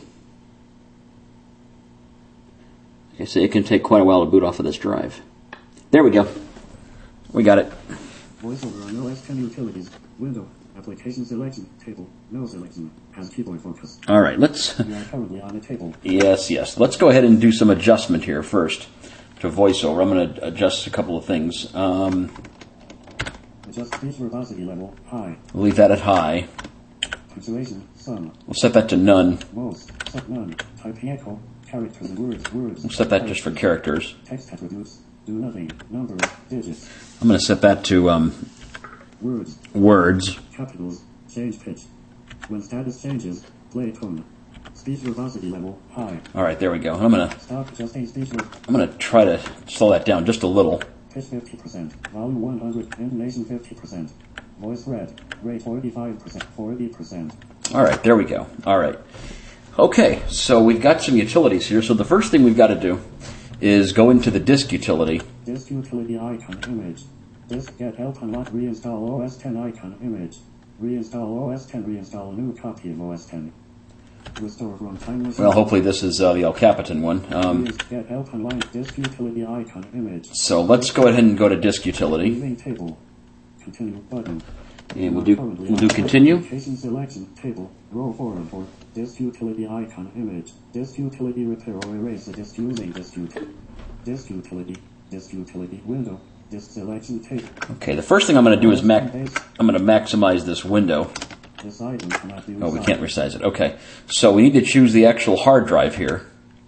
Like I say, it can take quite a while to boot off of this drive. There we go. We got it. VoiceOver on O S ten utilities. Window. Application selection. Table. No selection. Has keyboard focus. All right, let's... You are currently on a table. Yes, yes. Let's go ahead and do some adjustment here first to VoiceOver. I'm going to adjust a couple of things. Um... Adjust speech verbosity level, high. We'll leave that at high. Punctuation, some. We'll set that to none. Most, set none. Typing echo, characters and words, words. We'll set that just for characters. Text attributes, do nothing, numbers, digits. I'm going to set that to um, words. Words. Capitals, change pitch. When status changes, play tone. Speech verbosity level, high. All right, there we go. I'm going to Stop adjusting speech ver- I'm going to try to slow that down just a little. Pitch fifty percent. Volume one hundred. Intonation fifty percent. Voice red. Rate forty-five percent. forty percent. All right, there we go. All right. Okay, so we've got some utilities here. So the first thing we've got to do is go into the disk utility. Disk utility icon image. Disk get help unlock reinstall O S ten icon image. Reinstall O S ten. Reinstall a new copy of O S ten. Restore runtime. Well, hopefully this is uh, the El Capitan one. Um, Get help online. Disk utility icon image. so let's go ahead and go to disk utility. Leaving table. Continue button. And we'll do we'll do continue. Application selection table. Row four of four. Disk utility icon image. Disk utility repair or erase a disk using disk utility. Disk utility. Disk utility window. Disk selection table. Okay, the first thing I'm going to do is mac I'm going to maximize this window. This item cannot be Oh, we can't resize it. Okay, so we need to choose the actual hard drive here.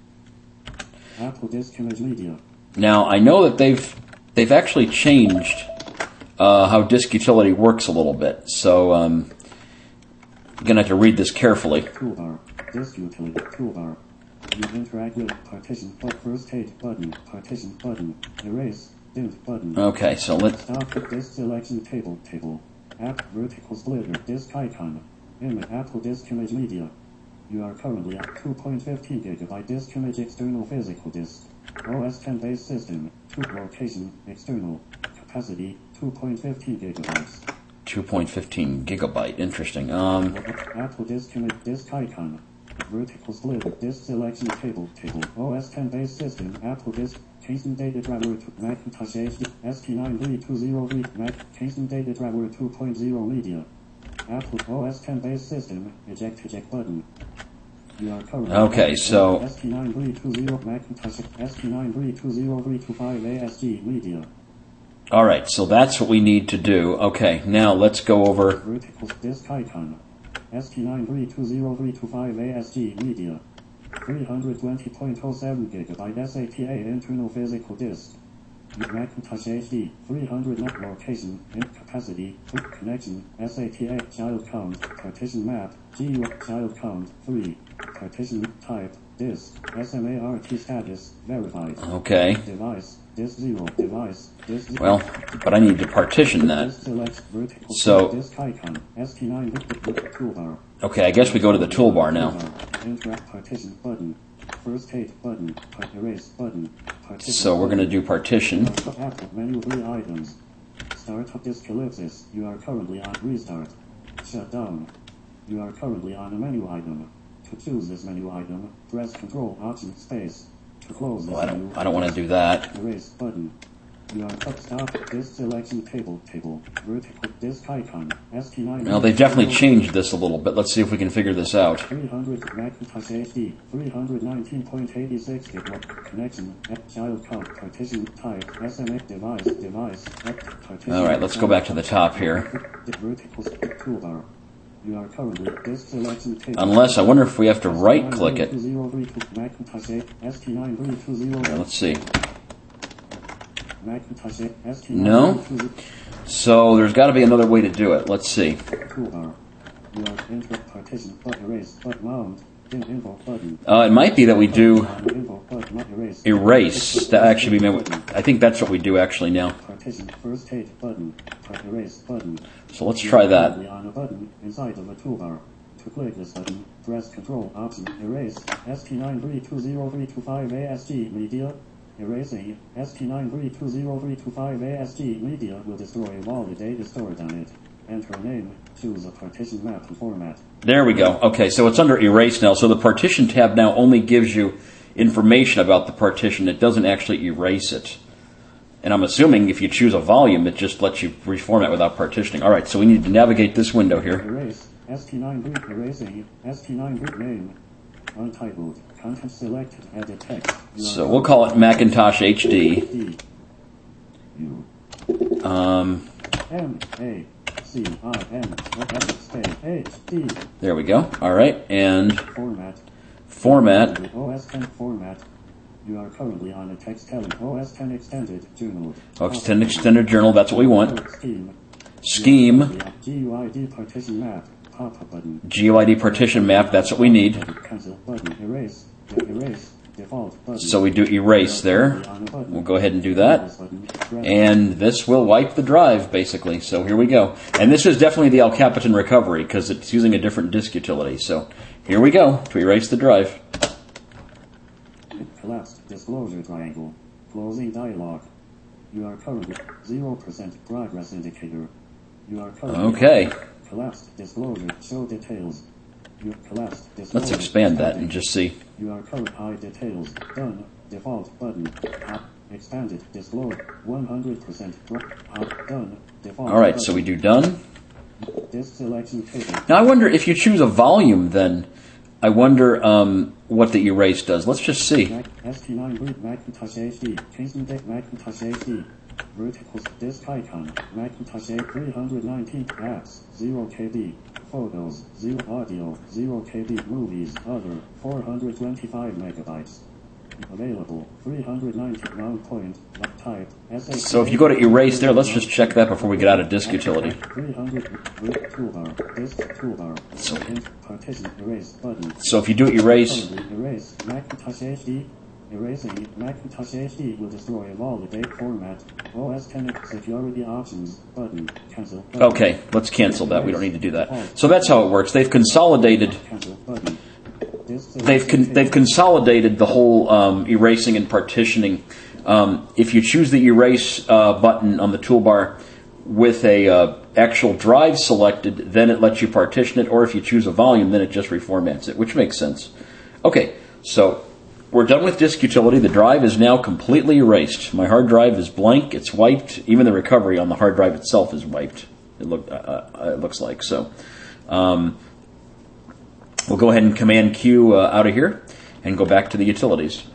Apple Disk Image Media. Now I know that they've they've actually changed uh, how disk utility works a little bit, so um, I'm gonna have to read this carefully. Toolbar. Disk utility toolbar. You interact with partition but first aid button. Partition button. Erase. Dint button. Okay, so let's. Stop at disk selection table table. App vertical splitter disk icon. Image Apple Disk Image Media. You are currently at two point one five gigabyte disk image external physical disk. O S ten base system. To location external. Capacity two point one five gigabytes. two point one five gigabyte. Interesting. Um. Apple Disk Image disk icon. Vertical splitter disk selection table table. O S ten base system. Apple Disk. Kingston Data Driver to Macintosh H D S P nine three two zero three Mac Kingston Data Driver two point oh Media Apple O S ten base system eject eject button. You are currently Okay, so S P nine three two zero Macintosh S P nine three two zero three two five A S G Media. all right, so that's what we need to do. Okay, now let's go over. Vertical disk icon S P nine three two zero three two five A S G Media. three hundred twenty point oh seven gigabyte SATA internal physical disk. Macintosh H D, three hundred net location, int capacity, connection, SATA, child count, partition map, G U I, child count, three, partition type, disk, SMART status, verified. Okay. Device, disk zero, device, disk zero. Well, but I need to partition that. Disk select vertical So- disk icon, S P nine toolbar. Okay, I guess we go to the toolbar now. Interact partition button. First aid button. Erase button. Partition So we're going to do partition. Apple menu three items. Start up disk ellipsis. You are currently on restart. Shut down. You are currently on a menu item. To choose this menu item, press Control Option Space. To close this Well, I menu, don't. I don't want to do that. erase button. You are top stop disk selection table table vertical disk icon S T nine. Now they've definitely changed this a little bit. Let's see if we can figure this out. three hundred Macintosh H D three nineteen point eight six gigabit connection child count partition type S M X device device partition. All right, let's go back to the top here. Vertical toolbar. You are currently disk selection table. Unless I wonder if we have to right click it. Macintosh S T nine three two zero. Let's see. Macintosh S T nine No. So there's got to be another way to do it. Let's see. Toolbar. You are enter partition but erase but mount info button. Uh, it might be that we do Info but not erase. erase. That actually be. I think that's what we do actually now. Partition first page button. Erase button. So let's try that. On a button inside of the toolbar. To click this button, press Control Option Erase S T nine three two zero three two five A S G Media. Erasing S T nine three two zero three two five A S G Media will destroy all the data stored on it. Enter name. Choose a partition map and format. There we go. Okay, so it's under erase now. So the partition tab now only gives you information about the partition. It doesn't actually erase it. And I'm assuming if you choose a volume, it just lets you reformat without partitioning. All right, so we need to navigate this window here. Erase S T nine three erasing S T nine three name. Untitled. Content selected. Edit text. So we'll call it Macintosh H D. D. U. Um, M A C I N F space H D. there we go. All right, and Format. format. O S ten format. You are currently on a text telling O S ten extended journal. O S ten extended journal. That's what we want. Scheme. Scheme. G U I D partition map. Pop-up button. G U I D partition map. That's what we need. Cancel button. Erase. Erase. Default button. So we do erase there. We'll go ahead and do that. And this will wipe the drive, basically. So here we go. And this is definitely the El Capitan recovery because it's using a different disk utility. So here we go to erase the drive. Collapsed disclosure triangle. Closing dialog. You are currently zero percent progress indicator. You are currently Okay. collapsed disclosure. Show details. You collapsed disclosure. Let's expand that and just see. You are current high details. Done. Default button. Hop. Expanded disclosure. one hundred percent. Hop. Done. Default. All right, button. so we do done. Disk selection table. Now I wonder if you choose a volume, then I wonder um, what the erase does. Let's just see. Mac, S T nine root Macintosh H D. Kingston Deck Macintosh H D. Vertical disk icon. Macintosh A three nineteen apps. zero K B. Photos. zero audio. zero K B movies. Other. four hundred twenty-five megabytes. Available. three hundred ninety round point. Type. S H. So if you go to erase there, let's just check that before we get out of disk utility. three hundred toolbar. Disk toolbar. So- Partition erase button. So if you do erase, Currently erase Macintosh H D. Erasing Macintosh H D will destroy all the date format. O S ten security options button. Cancel. Button. okay, let's cancel that. We don't need to do that. So that's how it works. They've consolidated. Cancel button. Disk They've con- they've consolidated the whole um, erasing and partitioning. Um, if you choose the erase uh, button on the toolbar with a uh, actual drive selected, then it lets you partition it. Or if you choose a volume, then it just reformats it, which makes sense. Okay, so we're done with disk utility. The drive is now completely erased. My hard drive is blank. It's wiped. Even the recovery on the hard drive itself is wiped. It look uh, uh, it looks like so. Um, we'll go ahead and Command Q uh, out of here and go back to the utilities.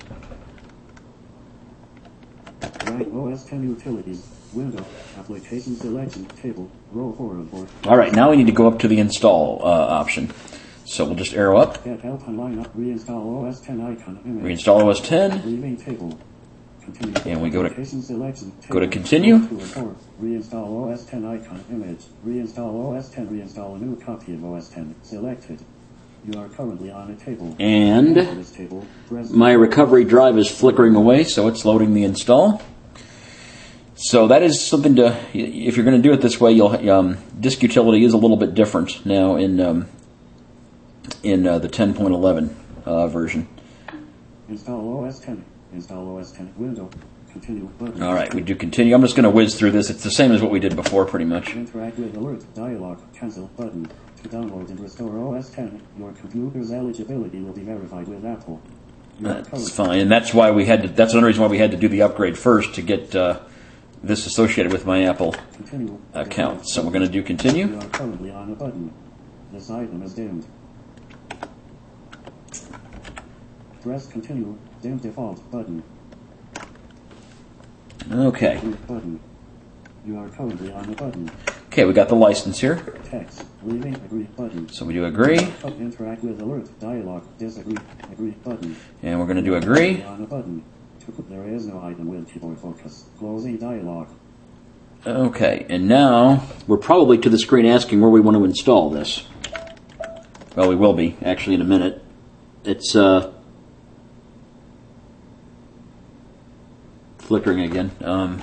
Right. O S ten utilities. Window. Application selection table. Row four of four. All right, now we need to go up to the install uh, option. So we'll just arrow up. Get help and line up. Reinstall O S ten icon image. Reinstall O S ten. Leaving table. Continue. And we go to- Application selection table. go to continue. Two and four. Reinstall O S ten icon image. Reinstall O S ten. Reinstall a new copy of O S ten. Selected. You are currently on a table. And For this table, press my recovery drive is flickering away, so it's loading the install. So that is something to, if you're going to do it this way, you'll um, disk utility is a little bit different now in um, in uh, the ten point eleven uh, version. Install O S ten. Install O S ten window. Continue button. All right, we do continue. I'm just going to whiz through this. It's the same as what we did before, pretty much. Interact with alert dialog. Cancel button. To download and restore O S ten, your computer's eligibility will be verified with Apple. You are That's currently- fine, and that's why we had to. That's another reason why we had to do the upgrade first to get uh, this associated with my Apple Continue. account. So we're going to do continue. You are currently on a button. This item is dimmed. Press continue. Dim default button. Okay. Root button. You are currently on a button. Okay, we got the license here. Text. Leaving agree button. So we do agree, Interact with alert. Dialog. Disagree. Agree button. and we're going to do agree. On a button. There is no item with keyboard focus. Closing dialog. Okay, and now we're probably to the screen asking where we want to install this. Well, we will be, actually, in a minute. It's, uh... flickering again. Um...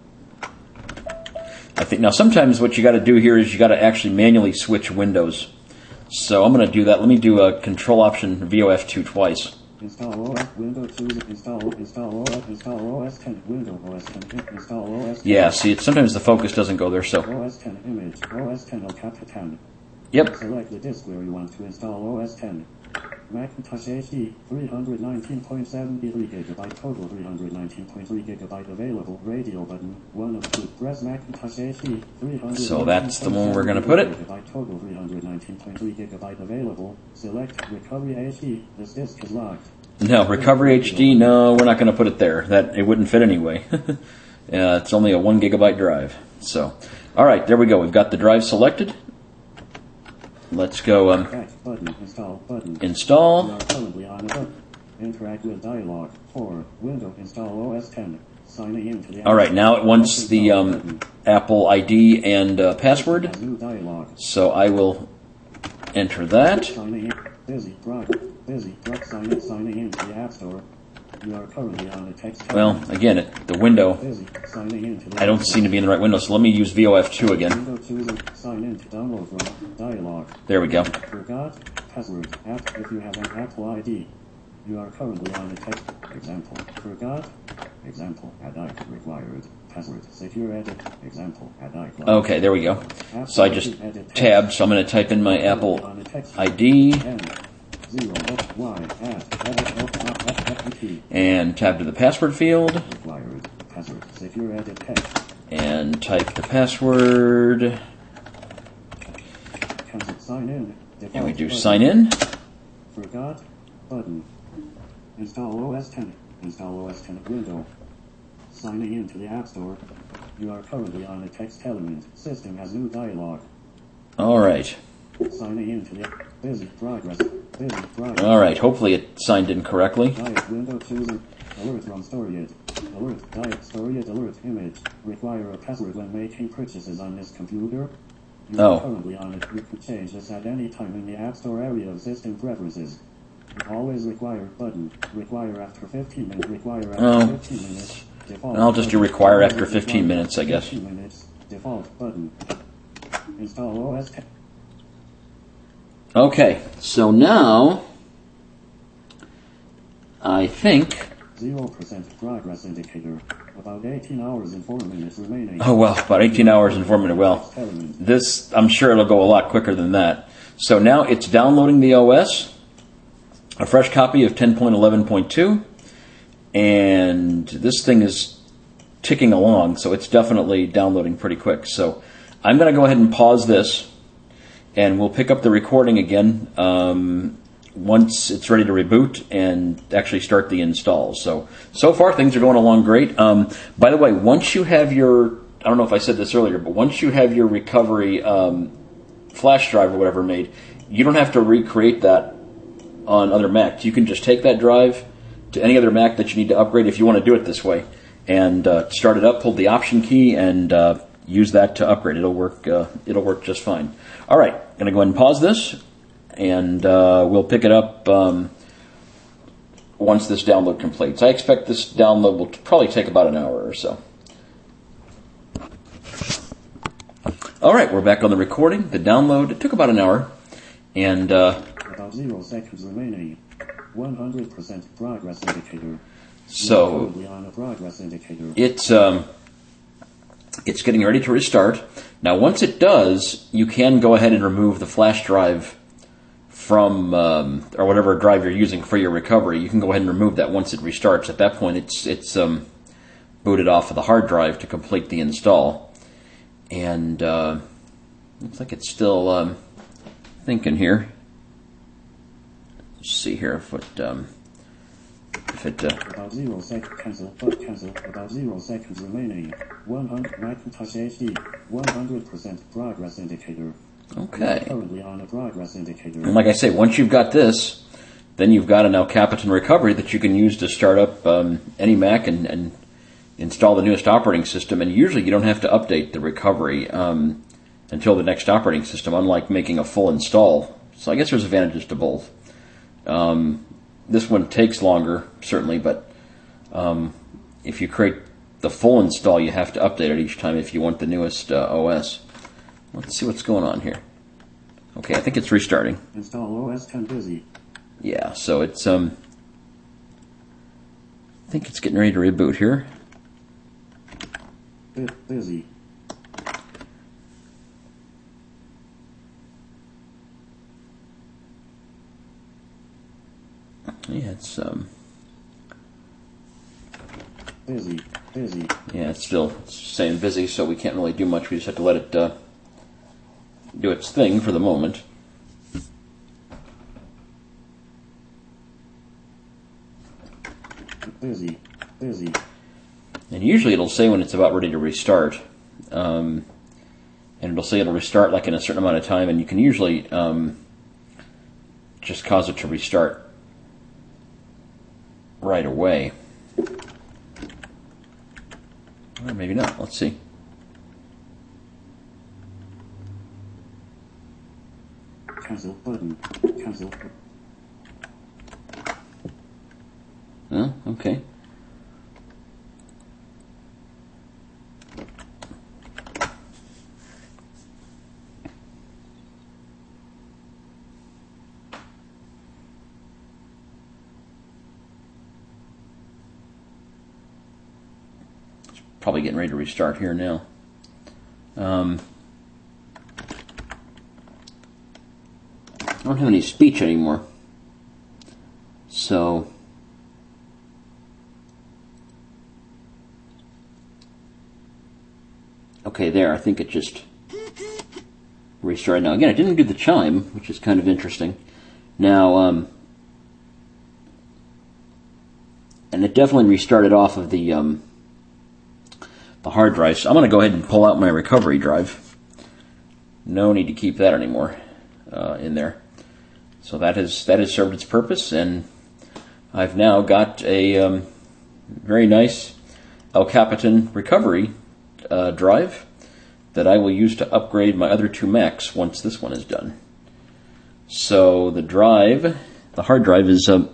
I think, now sometimes what you got to do here is you got to actually manually switch windows. So I'm going to do that. Let me do a Control Option V O F two twice. Install O S, Windows two, install, install O S, install O S ten, Windows O S ten, install O S ten. Yeah, see, it's, sometimes the focus doesn't go there, so... O S ten image, O S ten El Capitan. Yep. Select the disk where you want to install O S ten. Macintosh H D, three hundred nineteen point seven three gigabyte total, three hundred nineteen point three gigabyte available, radio button, one of two. Press Macintosh H D, three hundred So that's the one we're going to put it. Gigabyte total, three hundred nineteen point three gigabyte available. Select Recovery H D, this disk is locked. No, Recovery H D, no, we're not going to put it there. That it wouldn't fit anyway. uh, it's only a one gigabyte drive. So, all right, there we go. We've got the drive selected. Let's go um, Back button, install button. install. You are currently on a button. Interact with dialog. four. Window install O S ten. Signing in to the All right, now it wants the um, Apple I D and uh, password. New dialog. So I will enter that. Signing in. Busy. Drive. Busy. Drive. Sign in. Signing in to the App Store. You are currently on a text. Well, again, it, the window, Busy. Signing in to the I don't seem to be in the right window, so let me use V O F two again. Windows user. Sign in to download from dialog. There we go. Forgot password. App if you have an Apple I D. You are currently on a text. Example. Forgot. Example. Add iCloud required. Password. Secure edit. Example. Add iCloud. Okay, there we go. So I just tabbed, so I'm going to type in my Apple On a text. I D N. Zero. F. Y. F. F. F. F. F. T. and tab to the password field Required. Password. Secure edit text. and type the password. Cancel. Sign in. Default And we do button. sign in. Forgot button. Install O S ten. Install O S ten window. Signing in to the App Store. You are currently on a text element. System has new dialog. All right. Signing in to the busy progress. Busy progress. All right. Hopefully it signed in correctly. Diet window chooser. Alert from storage. Alert. Diet storage alert image. Require a password when making purchases on this computer. You Oh. are currently on it. You can change this at any time in the App Store area of system preferences. Always require button. Require after fifteen minutes. Require after Oh. fifteen minutes. Default. I'll just do require after fifteen minutes, I guess. fifteen minutes. Default button. Install O S ten. Okay. So now I think. Zero percent progress indicator. About eighteen hours and four minutes remaining. Oh well, about eighteen hours and four minutes. Well, Element. this I'm sure it'll go a lot quicker than that. So now it's downloading the O S. A fresh copy of ten point eleven point two, and this thing is ticking along, so it's definitely downloading pretty quick. So I'm going to go ahead and pause this, and we'll pick up the recording again um, once it's ready to reboot and actually start the install. So, so far things are going along great. Um, by the way, once you have your, I don't know if I said this earlier, but once you have your recovery um, flash drive or whatever made, you don't have to recreate that on other Macs. You can just take that drive to any other Mac that you need to upgrade if you want to do it this way, and uh, start it up, hold the Option key, and uh, use that to upgrade. It'll work. Uh, it'll work just fine. All right, going to go ahead and pause this, and uh, we'll pick it up um, once this download completes. I expect this download will probably take about an hour or so. All right, we're back on the recording. The download, it took about an hour, and uh, About zero seconds remaining. one hundred percent progress indicator. so Currently on a progress indicator. it's um, it's getting ready to restart. Now, once it does, you can go ahead and remove the flash drive from um, or whatever drive you're using for your recovery. You can go ahead and remove that once it restarts. At that point, it's it's um, boot it off of the hard drive to complete the install. And uh, looks like it's still um, thinking here. Let's see here if it um, if it. Uh, about zero seconds. Cancel. But cancel. About zero seconds remaining. one hundred Macintosh H D. one hundred percent progress indicator. okay. Currently on a progress indicator. And like I say, once you've got this, then you've got an El Capitan recovery that you can use to start up um, any Mac and, and install the newest operating system. And usually you don't have to update the recovery um, until the next operating system, unlike making a full install. So I guess there's advantages to both. Um, this one takes longer, certainly, but um, if you create the full install, you have to update it each time if you want the newest uh, O S. Let's see what's going on here. Okay, I think it's restarting. Install O S ten busy. Yeah, so it's, um, I think it's getting ready to reboot here. Bit busy. Yeah, it's, um, Busy. Busy. yeah, it's still it's saying busy, so we can't really do much. We just have to let it, uh, do its thing for the moment. Busy. Busy. And usually it'll say when it's about ready to restart. Um, and it'll say it'll restart like in a certain amount of time, and you can usually um, just cause it to restart right away. Or maybe not. Let's see. Cancel button. Cancel. Oh, okay. It's probably getting ready to restart here now. Um, I don't have any speech anymore. So okay, there, I think it just restarted. Now, again, it didn't do the chime, which is kind of interesting. Now, um, and it definitely restarted off of the um, the hard drive. So I'm going to go ahead and pull out my recovery drive. No need to keep that anymore uh, in there. So that has that has served its purpose, and I've now got a um, very nice El Capitan recovery uh, drive that I will use to upgrade my other two Macs once this one is done. So the drive, the hard drive, is uh,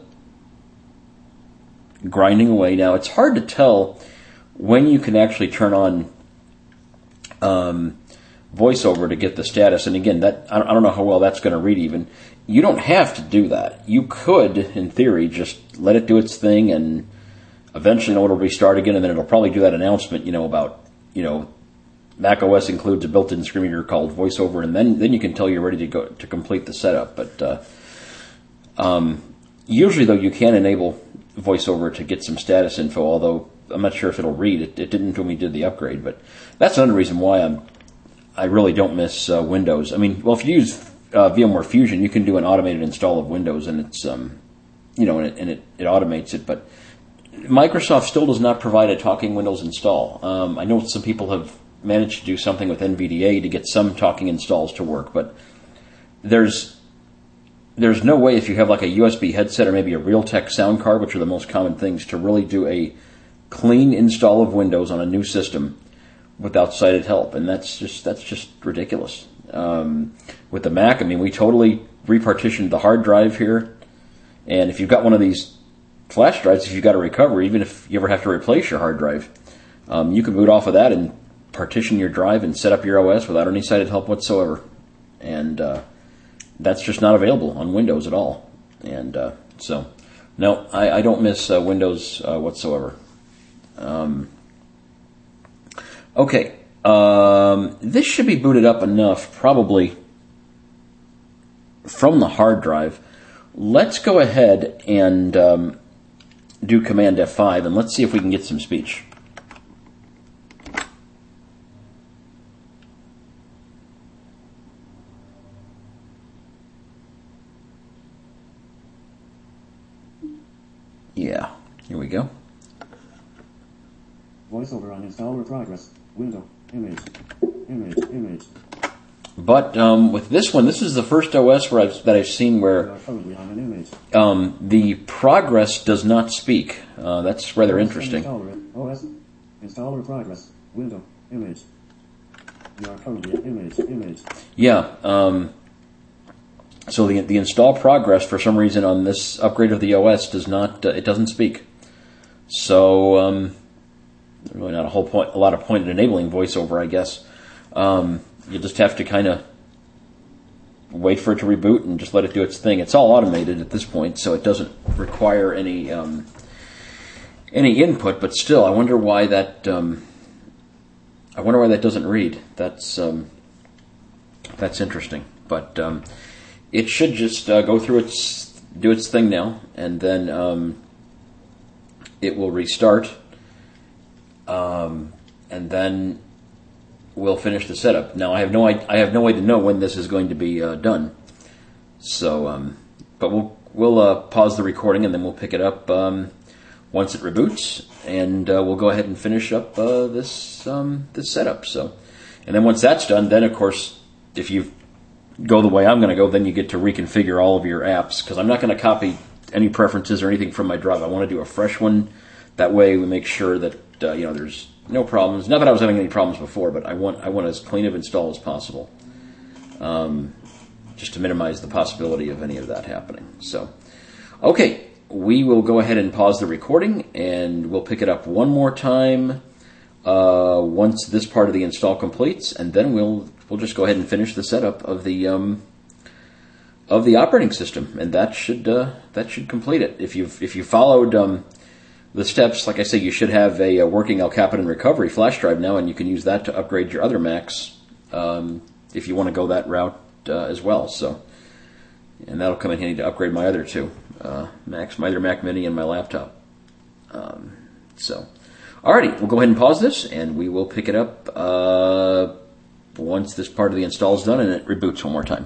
grinding away. Now, it's hard to tell when you can actually turn on um, VoiceOver to get the status. And again, that I don't know how well that's going to read even. You don't have to do that. You could, in theory, just let it do its thing, and eventually, you know, it'll restart again, and then it'll probably do that announcement, you know, about, you know, macOS includes a built-in screen reader called VoiceOver, and then then you can tell you're ready to go to complete the setup. But uh, um, usually, though, you can enable VoiceOver to get some status info. Although I'm not sure if it'll read. It, it didn't when we did the upgrade, but that's another reason why I'm I really don't miss uh, Windows. I mean, well, if you use uh, VMware Fusion, you can do an automated install of Windows, and it's um, you know, and it and it, it automates it, but Microsoft still does not provide a talking Windows install. Um, I know some people have managed to do something with N V D A to get some talking installs to work, but there's there's no way if you have like a U S B headset or maybe a Realtek sound card, which are the most common things, to really do a clean install of Windows on a new system without sighted help, and that's just that's just ridiculous. Um, with the Mac, I mean, we totally repartitioned the hard drive here, and if you've got one of these flash drives, if you've got a recovery, even if you ever have to replace your hard drive, um, you can boot off of that and partition your drive and set up your O S without any sighted help whatsoever. And uh, that's just not available on Windows at all. And uh, so, no, I, I don't miss uh, Windows uh, whatsoever. Um, okay, um, this should be booted up enough, probably, from the hard drive. Let's go ahead and um, do Command F five, and let's see if we can get some speech. Yeah, here we go. VoiceOver on installer progress. Window. Image. Image. Image. But um, with this one, this is the first O S where I've, that I've seen You where are currently on an image. um, the progress does not speak. Uh, that's rather interesting. Installer. O S. Installer progress. Window. Image. You are currently an image. Image. Yeah. Um, so the the install progress for some reason on this upgrade of the O S does not. Uh, it doesn't speak. So um, really not a whole point. A lot of point in enabling VoiceOver, I guess. Um, you just have to kind of wait for it to reboot and just let it do its thing. It's all automated at this point, so it doesn't require any um, any input. But still, I wonder why that. Um, I wonder why that doesn't read. That's um, that's interesting. But um, it should just uh, go through its do its thing now, and then um, it will restart, um, and then we'll finish the setup. Now, I have no I have no way to know when this is going to be uh, done. So, um, but we'll we'll uh, pause the recording and then we'll pick it up um, once it reboots, and uh, we'll go ahead and finish up uh, this um, this setup. So, and then once that's done, then of course, if you go the way I'm going to go, then you get to reconfigure all of your apps, because I'm not going to copy any preferences or anything from my drive. I want to do a fresh one. That way, we make sure that uh, you know there's no problems. Not that I was having any problems before, but I want I want as clean of install as possible, um, just to minimize the possibility of any of that happening. So, okay, we will go ahead and pause the recording, and we'll pick it up one more time uh, once this part of the install completes, and then we'll we'll just go ahead and finish the setup of the um, of the operating system, and that should uh, that should complete it. If you've if you followed um, the steps, like I say, you should have a, a working El Capitan recovery flash drive now, and you can use that to upgrade your other Macs um, if you want to go that route uh, as well. So, and that'll come in handy to upgrade my other two uh, Macs, my other Mac Mini and my laptop. Um, so, alrighty, we'll go ahead and pause this, and we will pick it up uh, once this part of the install is done and it reboots one more time.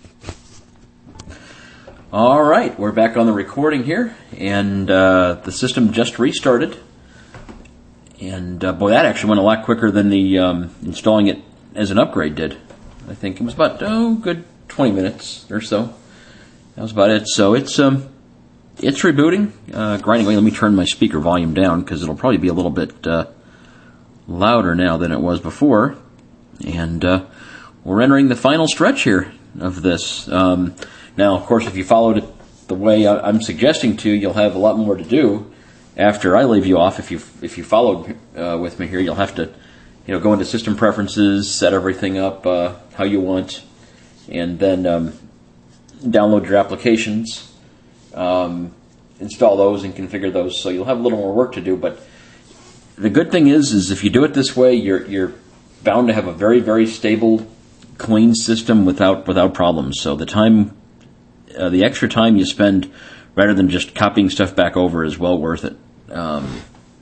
All right, we're back on the recording here, and uh, the system just restarted. And uh, boy, that actually went a lot quicker than the um, installing it as an upgrade did. I think it was about oh, good twenty minutes or so. That was about it. So it's um, it's rebooting, uh, grinding away. Let me turn my speaker volume down because it'll probably be a little bit uh, louder now than it was before. And uh, we're entering the final stretch here of this. Um, Now, of course, if you followed it the way I'm suggesting to, you'll have a lot more to do after I leave you off. If you if you followed uh, with me here, you'll have to, you know, go into system preferences, set everything up uh, how you want, and then um, download your applications, um, install those, and configure those. So you'll have a little more work to do. But the good thing is, is if you do it this way, you're you're bound to have a very very stable, clean system without without problems. So the time. Uh, the extra time you spend, rather than just copying stuff back over, is well worth it. Um,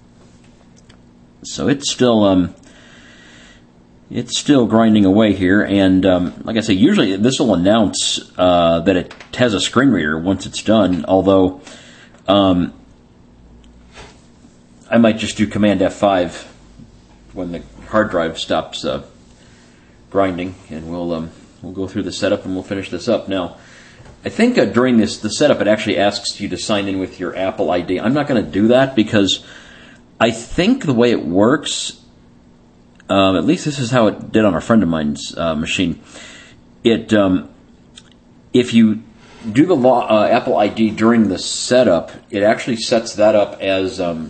so it's still um, it's still grinding away here, and um, like I say, usually this will announce uh, that it has a screen reader once it's done. Although um, I might just do Command F five when the hard drive stops uh, grinding, and we'll um, we'll go through the setup and we'll finish this up now. I think uh, during this the setup, it actually asks you to sign in with your Apple I D. I'm not going to do that because I think the way it works, um, at least this is how it did on a friend of mine's uh, machine. It um, if you do the law, uh, Apple I D during the setup, it actually sets that up as um,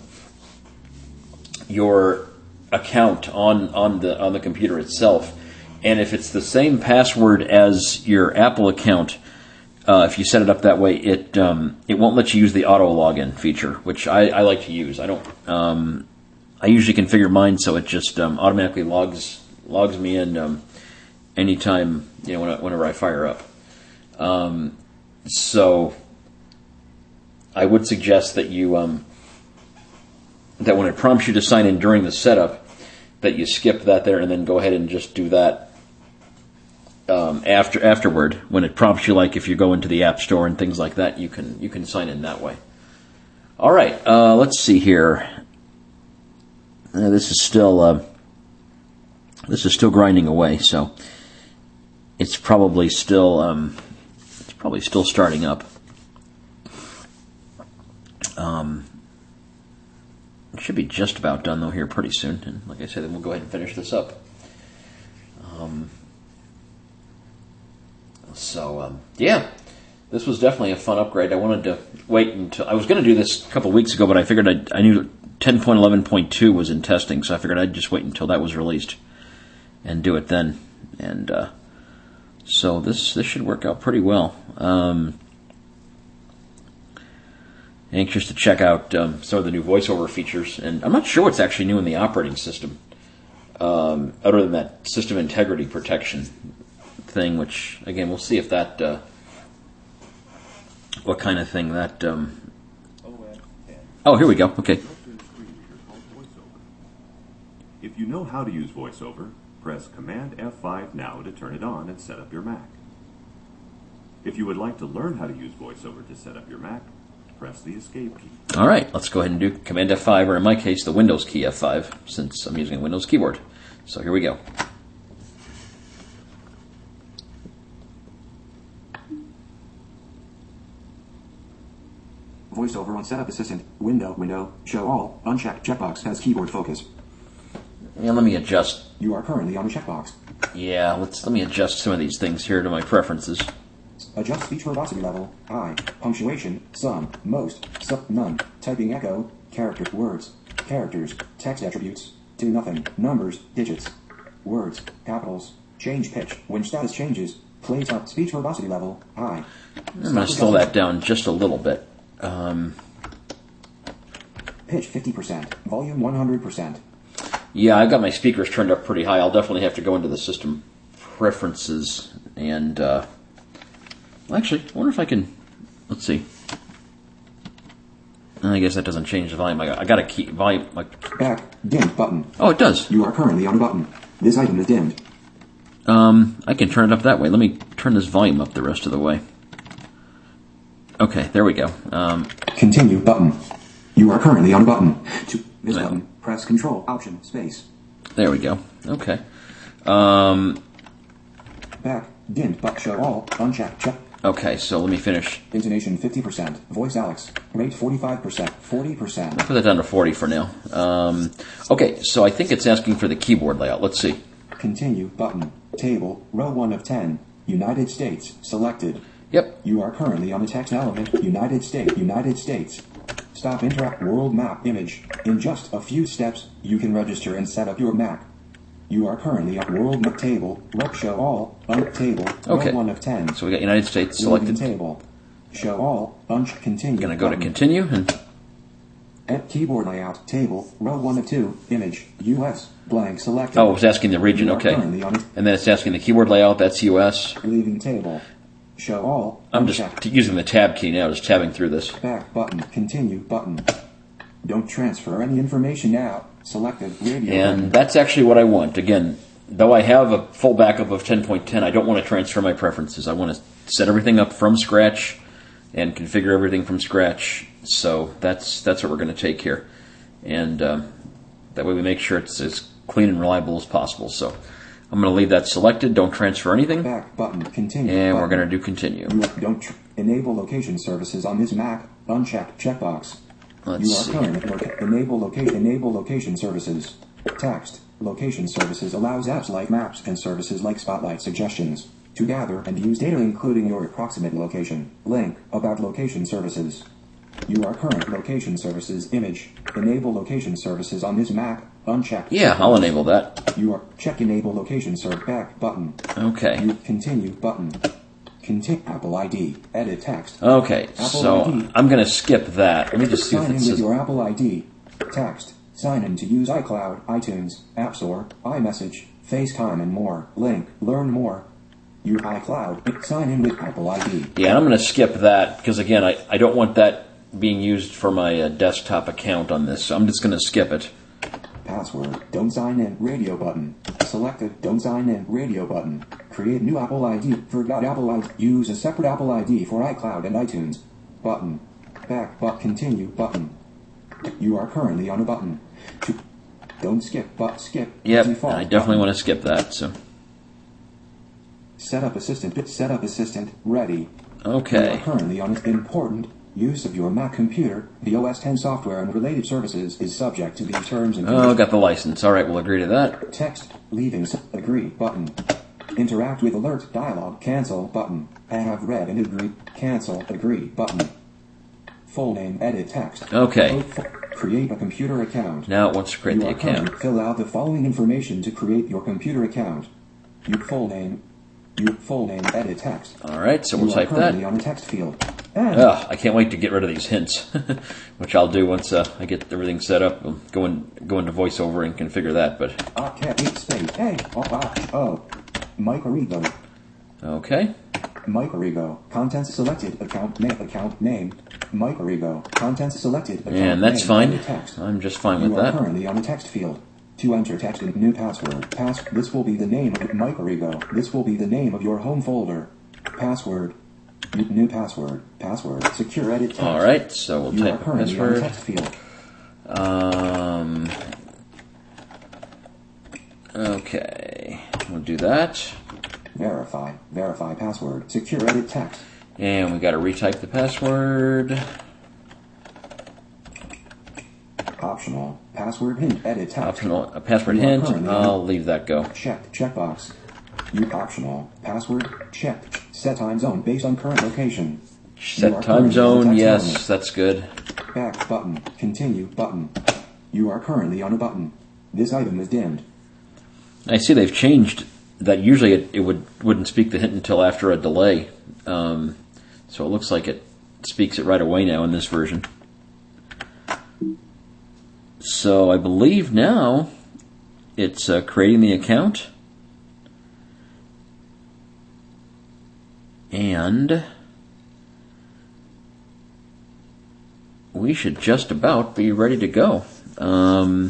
your account on on the on the computer itself. And if it's the same password as your Apple account, Uh, if you set it up that way, it um, it won't let you use the auto login feature, which I, I like to use. I don't. Um, I usually configure mine so it just um, automatically logs logs me in um, anytime, you know, when I, whenever I fire up. Um, so I would suggest that you um, that when it prompts you to sign in during the setup, that you skip that there and then go ahead and just do that. Um, after afterward, when it prompts you, like if you go into the App Store and things like that, you can you can sign in that way. All right, uh, let's see here. Uh, this is still uh, this is still grinding away, so it's probably still um, it's probably still starting up. Um, it should be just about done though here pretty soon, and like I said, then we'll go ahead and finish this up. Um, so um, yeah. This was definitely a fun upgrade. I wanted to wait until... I was going to do this a couple of weeks ago, but I figured I'd, I knew ten point eleven point two was in testing, so I figured I'd just wait until that was released and do it then. And uh, so this this should work out pretty well. Um, anxious to check out um, some of the new voiceover features, and I'm not sure what's actually new in the operating system, um, other than that system integrity protection thing, which, again, we'll see if that... Uh, what kind of thing that... Um... Oh, here we go. Okay. If you know how to use VoiceOver, press Command F five now to turn it on and set up your Mac. If you would like to learn how to use VoiceOver to set up your Mac, press the Escape key. All right, let's go ahead and do Command F five, or in my case, the Windows key F five, since I'm using a Windows keyboard. So here we go. VoiceOver on Setup Assistant. Window, window, show all, unchecked, checkbox has keyboard focus. And let me adjust. You are currently on a checkbox. Yeah, let's let me adjust some of these things here to my preferences. Adjust speech verbosity level, high, punctuation, some, most, some, none, typing echo, character, words, characters, text attributes, to nothing, numbers, digits, words, capitals, change pitch, when status changes, play top, speech verbosity level, high. I'm going to slow that down just a little bit. Um, Pitch fifty percent. Volume one hundred percent. Yeah, I've got my speakers turned up pretty high. I'll definitely have to go into the system preferences and, uh, actually, I wonder if I can, let's see. I guess that doesn't change the volume. I got, I got a key, volume, like... Back, dimmed button. Oh, it does. You are currently on a button. This item is dimmed. Um, I can turn it up that way. Let me turn this volume up the rest of the way. Okay, there we go. Um, Continue button. You are currently on a button. To this well, button, press Control Option Space. There we go. Okay. Um, Back, dimmed, but show all, unchecked, check. Okay, so let me finish. Intonation fifty percent. Voice Alex. Rate forty-five percent. forty percent. I'll put that down to forty for now. Um, okay, so I think it's asking for the keyboard layout. Let's see. Continue button. Table, row one of ten. United States, selected. Yep. You are currently on the text element, United States, United States. Stop interact world map image. In just a few steps, you can register and set up your Mac. You are currently on world map table, rep show all, un table, okay. row one of ten. So we got United States selected. Table. Show all, unch continue. Gonna go button. to continue and at keyboard layout, table, row one of two, image, U S, blank selected. Oh, it was asking the region, okay. And then it's asking the keyboard layout, that's U S. Leaving table. Show all. I'm just t- using the tab key now, just tabbing through this. Back button, continue button. Don't transfer any information now. Selected radio. And button. that's actually what I want. Again, though I have a full backup of ten point ten, I don't want to transfer my preferences. I want to set everything up from scratch and configure everything from scratch. So that's that's what we're going to take here. And um, that way we make sure it's as clean and reliable as possible. So I'm going to leave that selected. Don't transfer anything. Back button, continue. And button. we're going to do continue. You don't tr- enable location services on this Mac. Unchecked checkbox. Let's you are see. currently loca- enable location enable location services. Text. Location services allows apps like Maps and services like Spotlight suggestions to gather and use data including your approximate location. Link about location services. You are current location services image. Enable location services on this Mac. Unchecked. Yeah, I'll enable that. You are check enable location serve back button. Okay. You continue button. Continue Apple I D. Edit text. Okay, Apple so I D. I'm going to skip that. Let me just see Sign if in it with says... your Apple I D. Text. Sign in to use iCloud, iTunes, App Store, iMessage, FaceTime, and more. Link. Learn more. Your iCloud. Sign in with Apple I D. Yeah, and I'm going to skip that because, again, I, I don't want that being used for my uh, desktop account on this, so I'm just going to skip it. Password. Don't sign in. Radio button. Selected. Don't sign in. Radio button. Create new Apple I D. Forgot Apple I D. Use a separate Apple I D for iCloud and iTunes. Button. back but continue button. You are currently on a button. To, don't skip but skip. Yep, Default I definitely button. want to skip that. So Setup assistant. Bit setup assistant ready. You okay. are currently on important use of your Mac computer. The O S ten software and related services is subject to these terms and Oh, conditions. got the license. All right, we'll agree to that. Text, leaving, s- agree, button. Interact with alert, dialog, cancel, button. I have read and agree, cancel, agree, button. Full name, edit text. Okay. Code for- create a computer account. Now it wants to create You the are currently- account. Fill out the following information to create your computer account. Your full name, your full name, edit text. All right, so You we'll are type currently that. on a text field. And Ugh, I can't wait to get rid of these hints, which I'll do once uh, I get everything set up. I'll go, in, go into VoiceOver and configure that. But Octet eight space, hey, oh, ah, oh. Mike Arrigo. okay. Mike Arrigo. Contents selected. Account name. Account name. Mike Arrigo. Contents selected. Account And that's name, fine. edit Text. I'm just fine You with are that. currently on a text field. To enter text and new password. Pass. This will be the name of Mike Arrigo. This will be the name of your home folder. Password. N- New password. Password. Secure edit text. All right, so we'll You are type the currently on a password. text field. Um, okay, we'll do that. Verify. Verify password. Secure edit text. And we got to retype the password. Optional. Password hint. Edit text. Optional a password You are hint. currently on- I'll leave that go. Checked. Checkbox. You optional. Password. Checked. Set time zone based on current location. You Set are time currently on a zone. text Yes, moment. that's good. Back button. Continue button. You are currently on a button. This item is dimmed. I see they've changed that. Usually it, it would wouldn't speak the hint until after a delay. Um, so it looks like it speaks it right away now in this version. So I believe now it's uh, creating the account. And we should just about be ready to go. Um,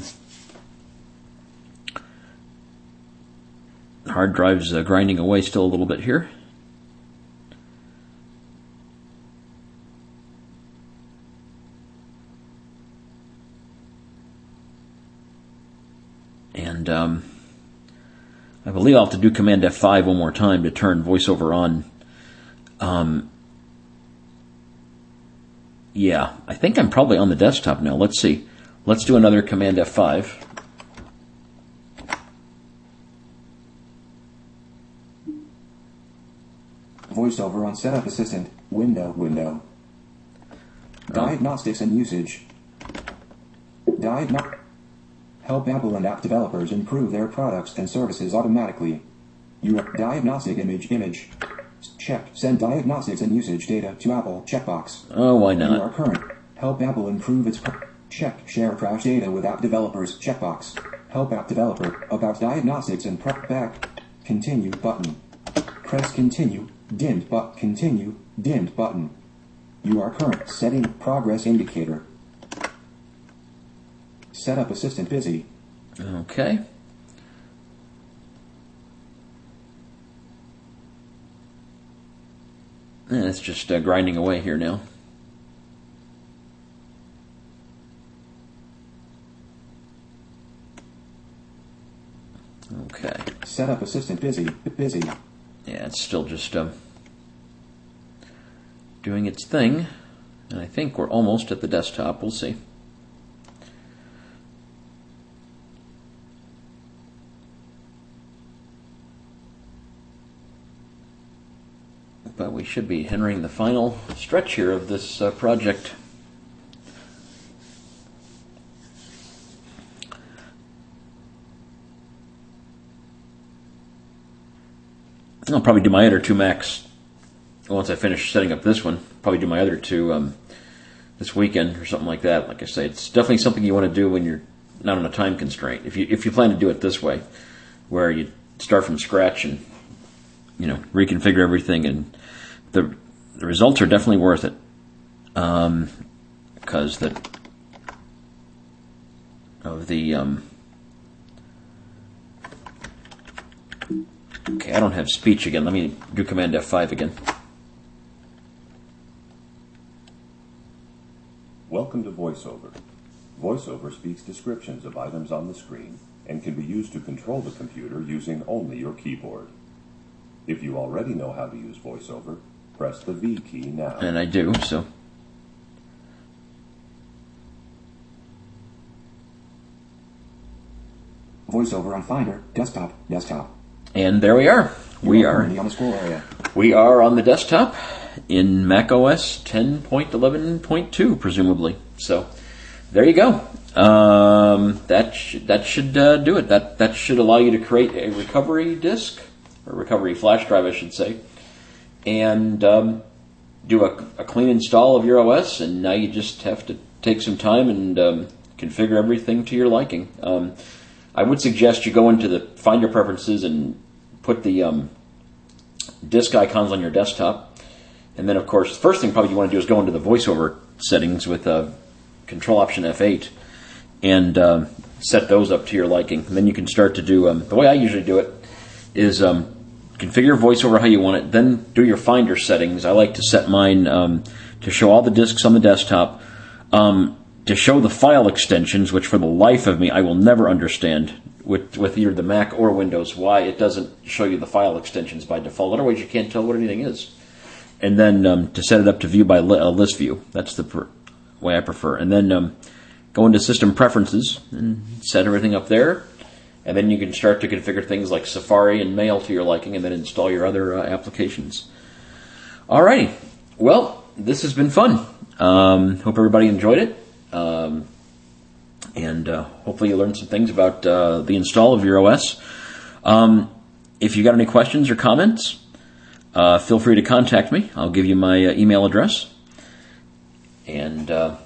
hard drive's uh, grinding away still a little bit here. And um, I believe I'll have to do Command F five one more time to turn VoiceOver on. Um, yeah, I think I'm probably on the desktop now. Let's see. Let's do another Command F five. VoiceOver on Setup Assistant. Window. Window. Diagnostics and usage. Diagno- Help Apple and app developers improve their products and services automatically. Your diagnostic image. Image. Check. Send diagnostics and usage data to Apple. Checkbox. Oh, why You are not? current. Help Apple improve its pro- check. Share crash data with app developers. Checkbox. Help app developer about diagnostics and prep back. Continue button. Press continue. Dimmed but continue. Dimmed button. You are current. Setting progress indicator. Setup assistant busy. Okay. And it's just uh, grinding away here now. Okay. Setup assistant busy. Busy. Yeah, it's still just um, doing its thing. And I think we're almost at the desktop. We'll see. But we should be entering the final stretch here of this uh, project. I'll probably do my other two Macs once I finish setting up this one. Probably do my other two um, this weekend or something like that. Like I say, it's definitely something you want to do when you're not on a time constraint. If you if you plan to do it this way, where you start from scratch and you know reconfigure everything, and the the results are definitely worth it. Um, because the of the um, okay, I don't have speech again. Let me do Command F five again. Welcome to VoiceOver. VoiceOver speaks descriptions of items on the screen and can be used to control the computer using only your keyboard. If you already know how to use VoiceOver, press the V key now. And I do, so. VoiceOver on Finder, desktop, desktop. And there we are. We You are currently on the scroll area. we are on the desktop in macOS ten point eleven point two, presumably. So there you go. Um, that sh- that should uh, do it. That that should allow you to create a recovery disk or recovery flash drive, I should say, and um, do a, a clean install of your O S. And now you just have to take some time and um, configure everything to your liking. Um, I would suggest you go into the Finder preferences and put the um, disk icons on your desktop. And then, of course, the first thing probably you want to do is go into the VoiceOver settings with uh, Control Option F eight and um, set those up to your liking. And then you can start to do, um, the way I usually do it is um, configure VoiceOver how you want it, then do your Finder settings. I like to set mine um, to show all the disks on the desktop, um, to show the file extensions, which for the life of me I will never understand with with either the Mac or Windows, why it doesn't show you the file extensions by default. Otherwise you can't tell what anything is. And then um, to set it up to view by li- uh, list view. That's the per- way I prefer. And then um, go into System Preferences and set everything up there. And then you can start to configure things like Safari and Mail to your liking, and then install your other uh, applications. Alrighty. Well, this has been fun. Um, hope everybody enjoyed it. Um, and uh, hopefully you learned some things about uh, the install of your O S. Um, if you got any questions or comments, uh, feel free to contact me. I'll give you my uh, email address. And uh,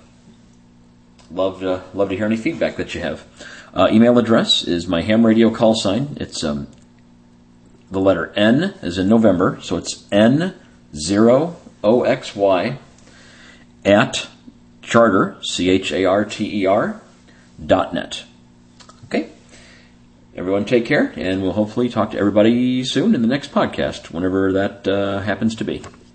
love to, love to hear any feedback that you have. Uh, email address is my ham radio call sign. It's um, the letter N as in November, so it's N zero O X Y at charter, C H A R T E R, dot net. Okay? Everyone take care, and we'll hopefully talk to everybody soon in the next podcast, whenever that uh, happens to be.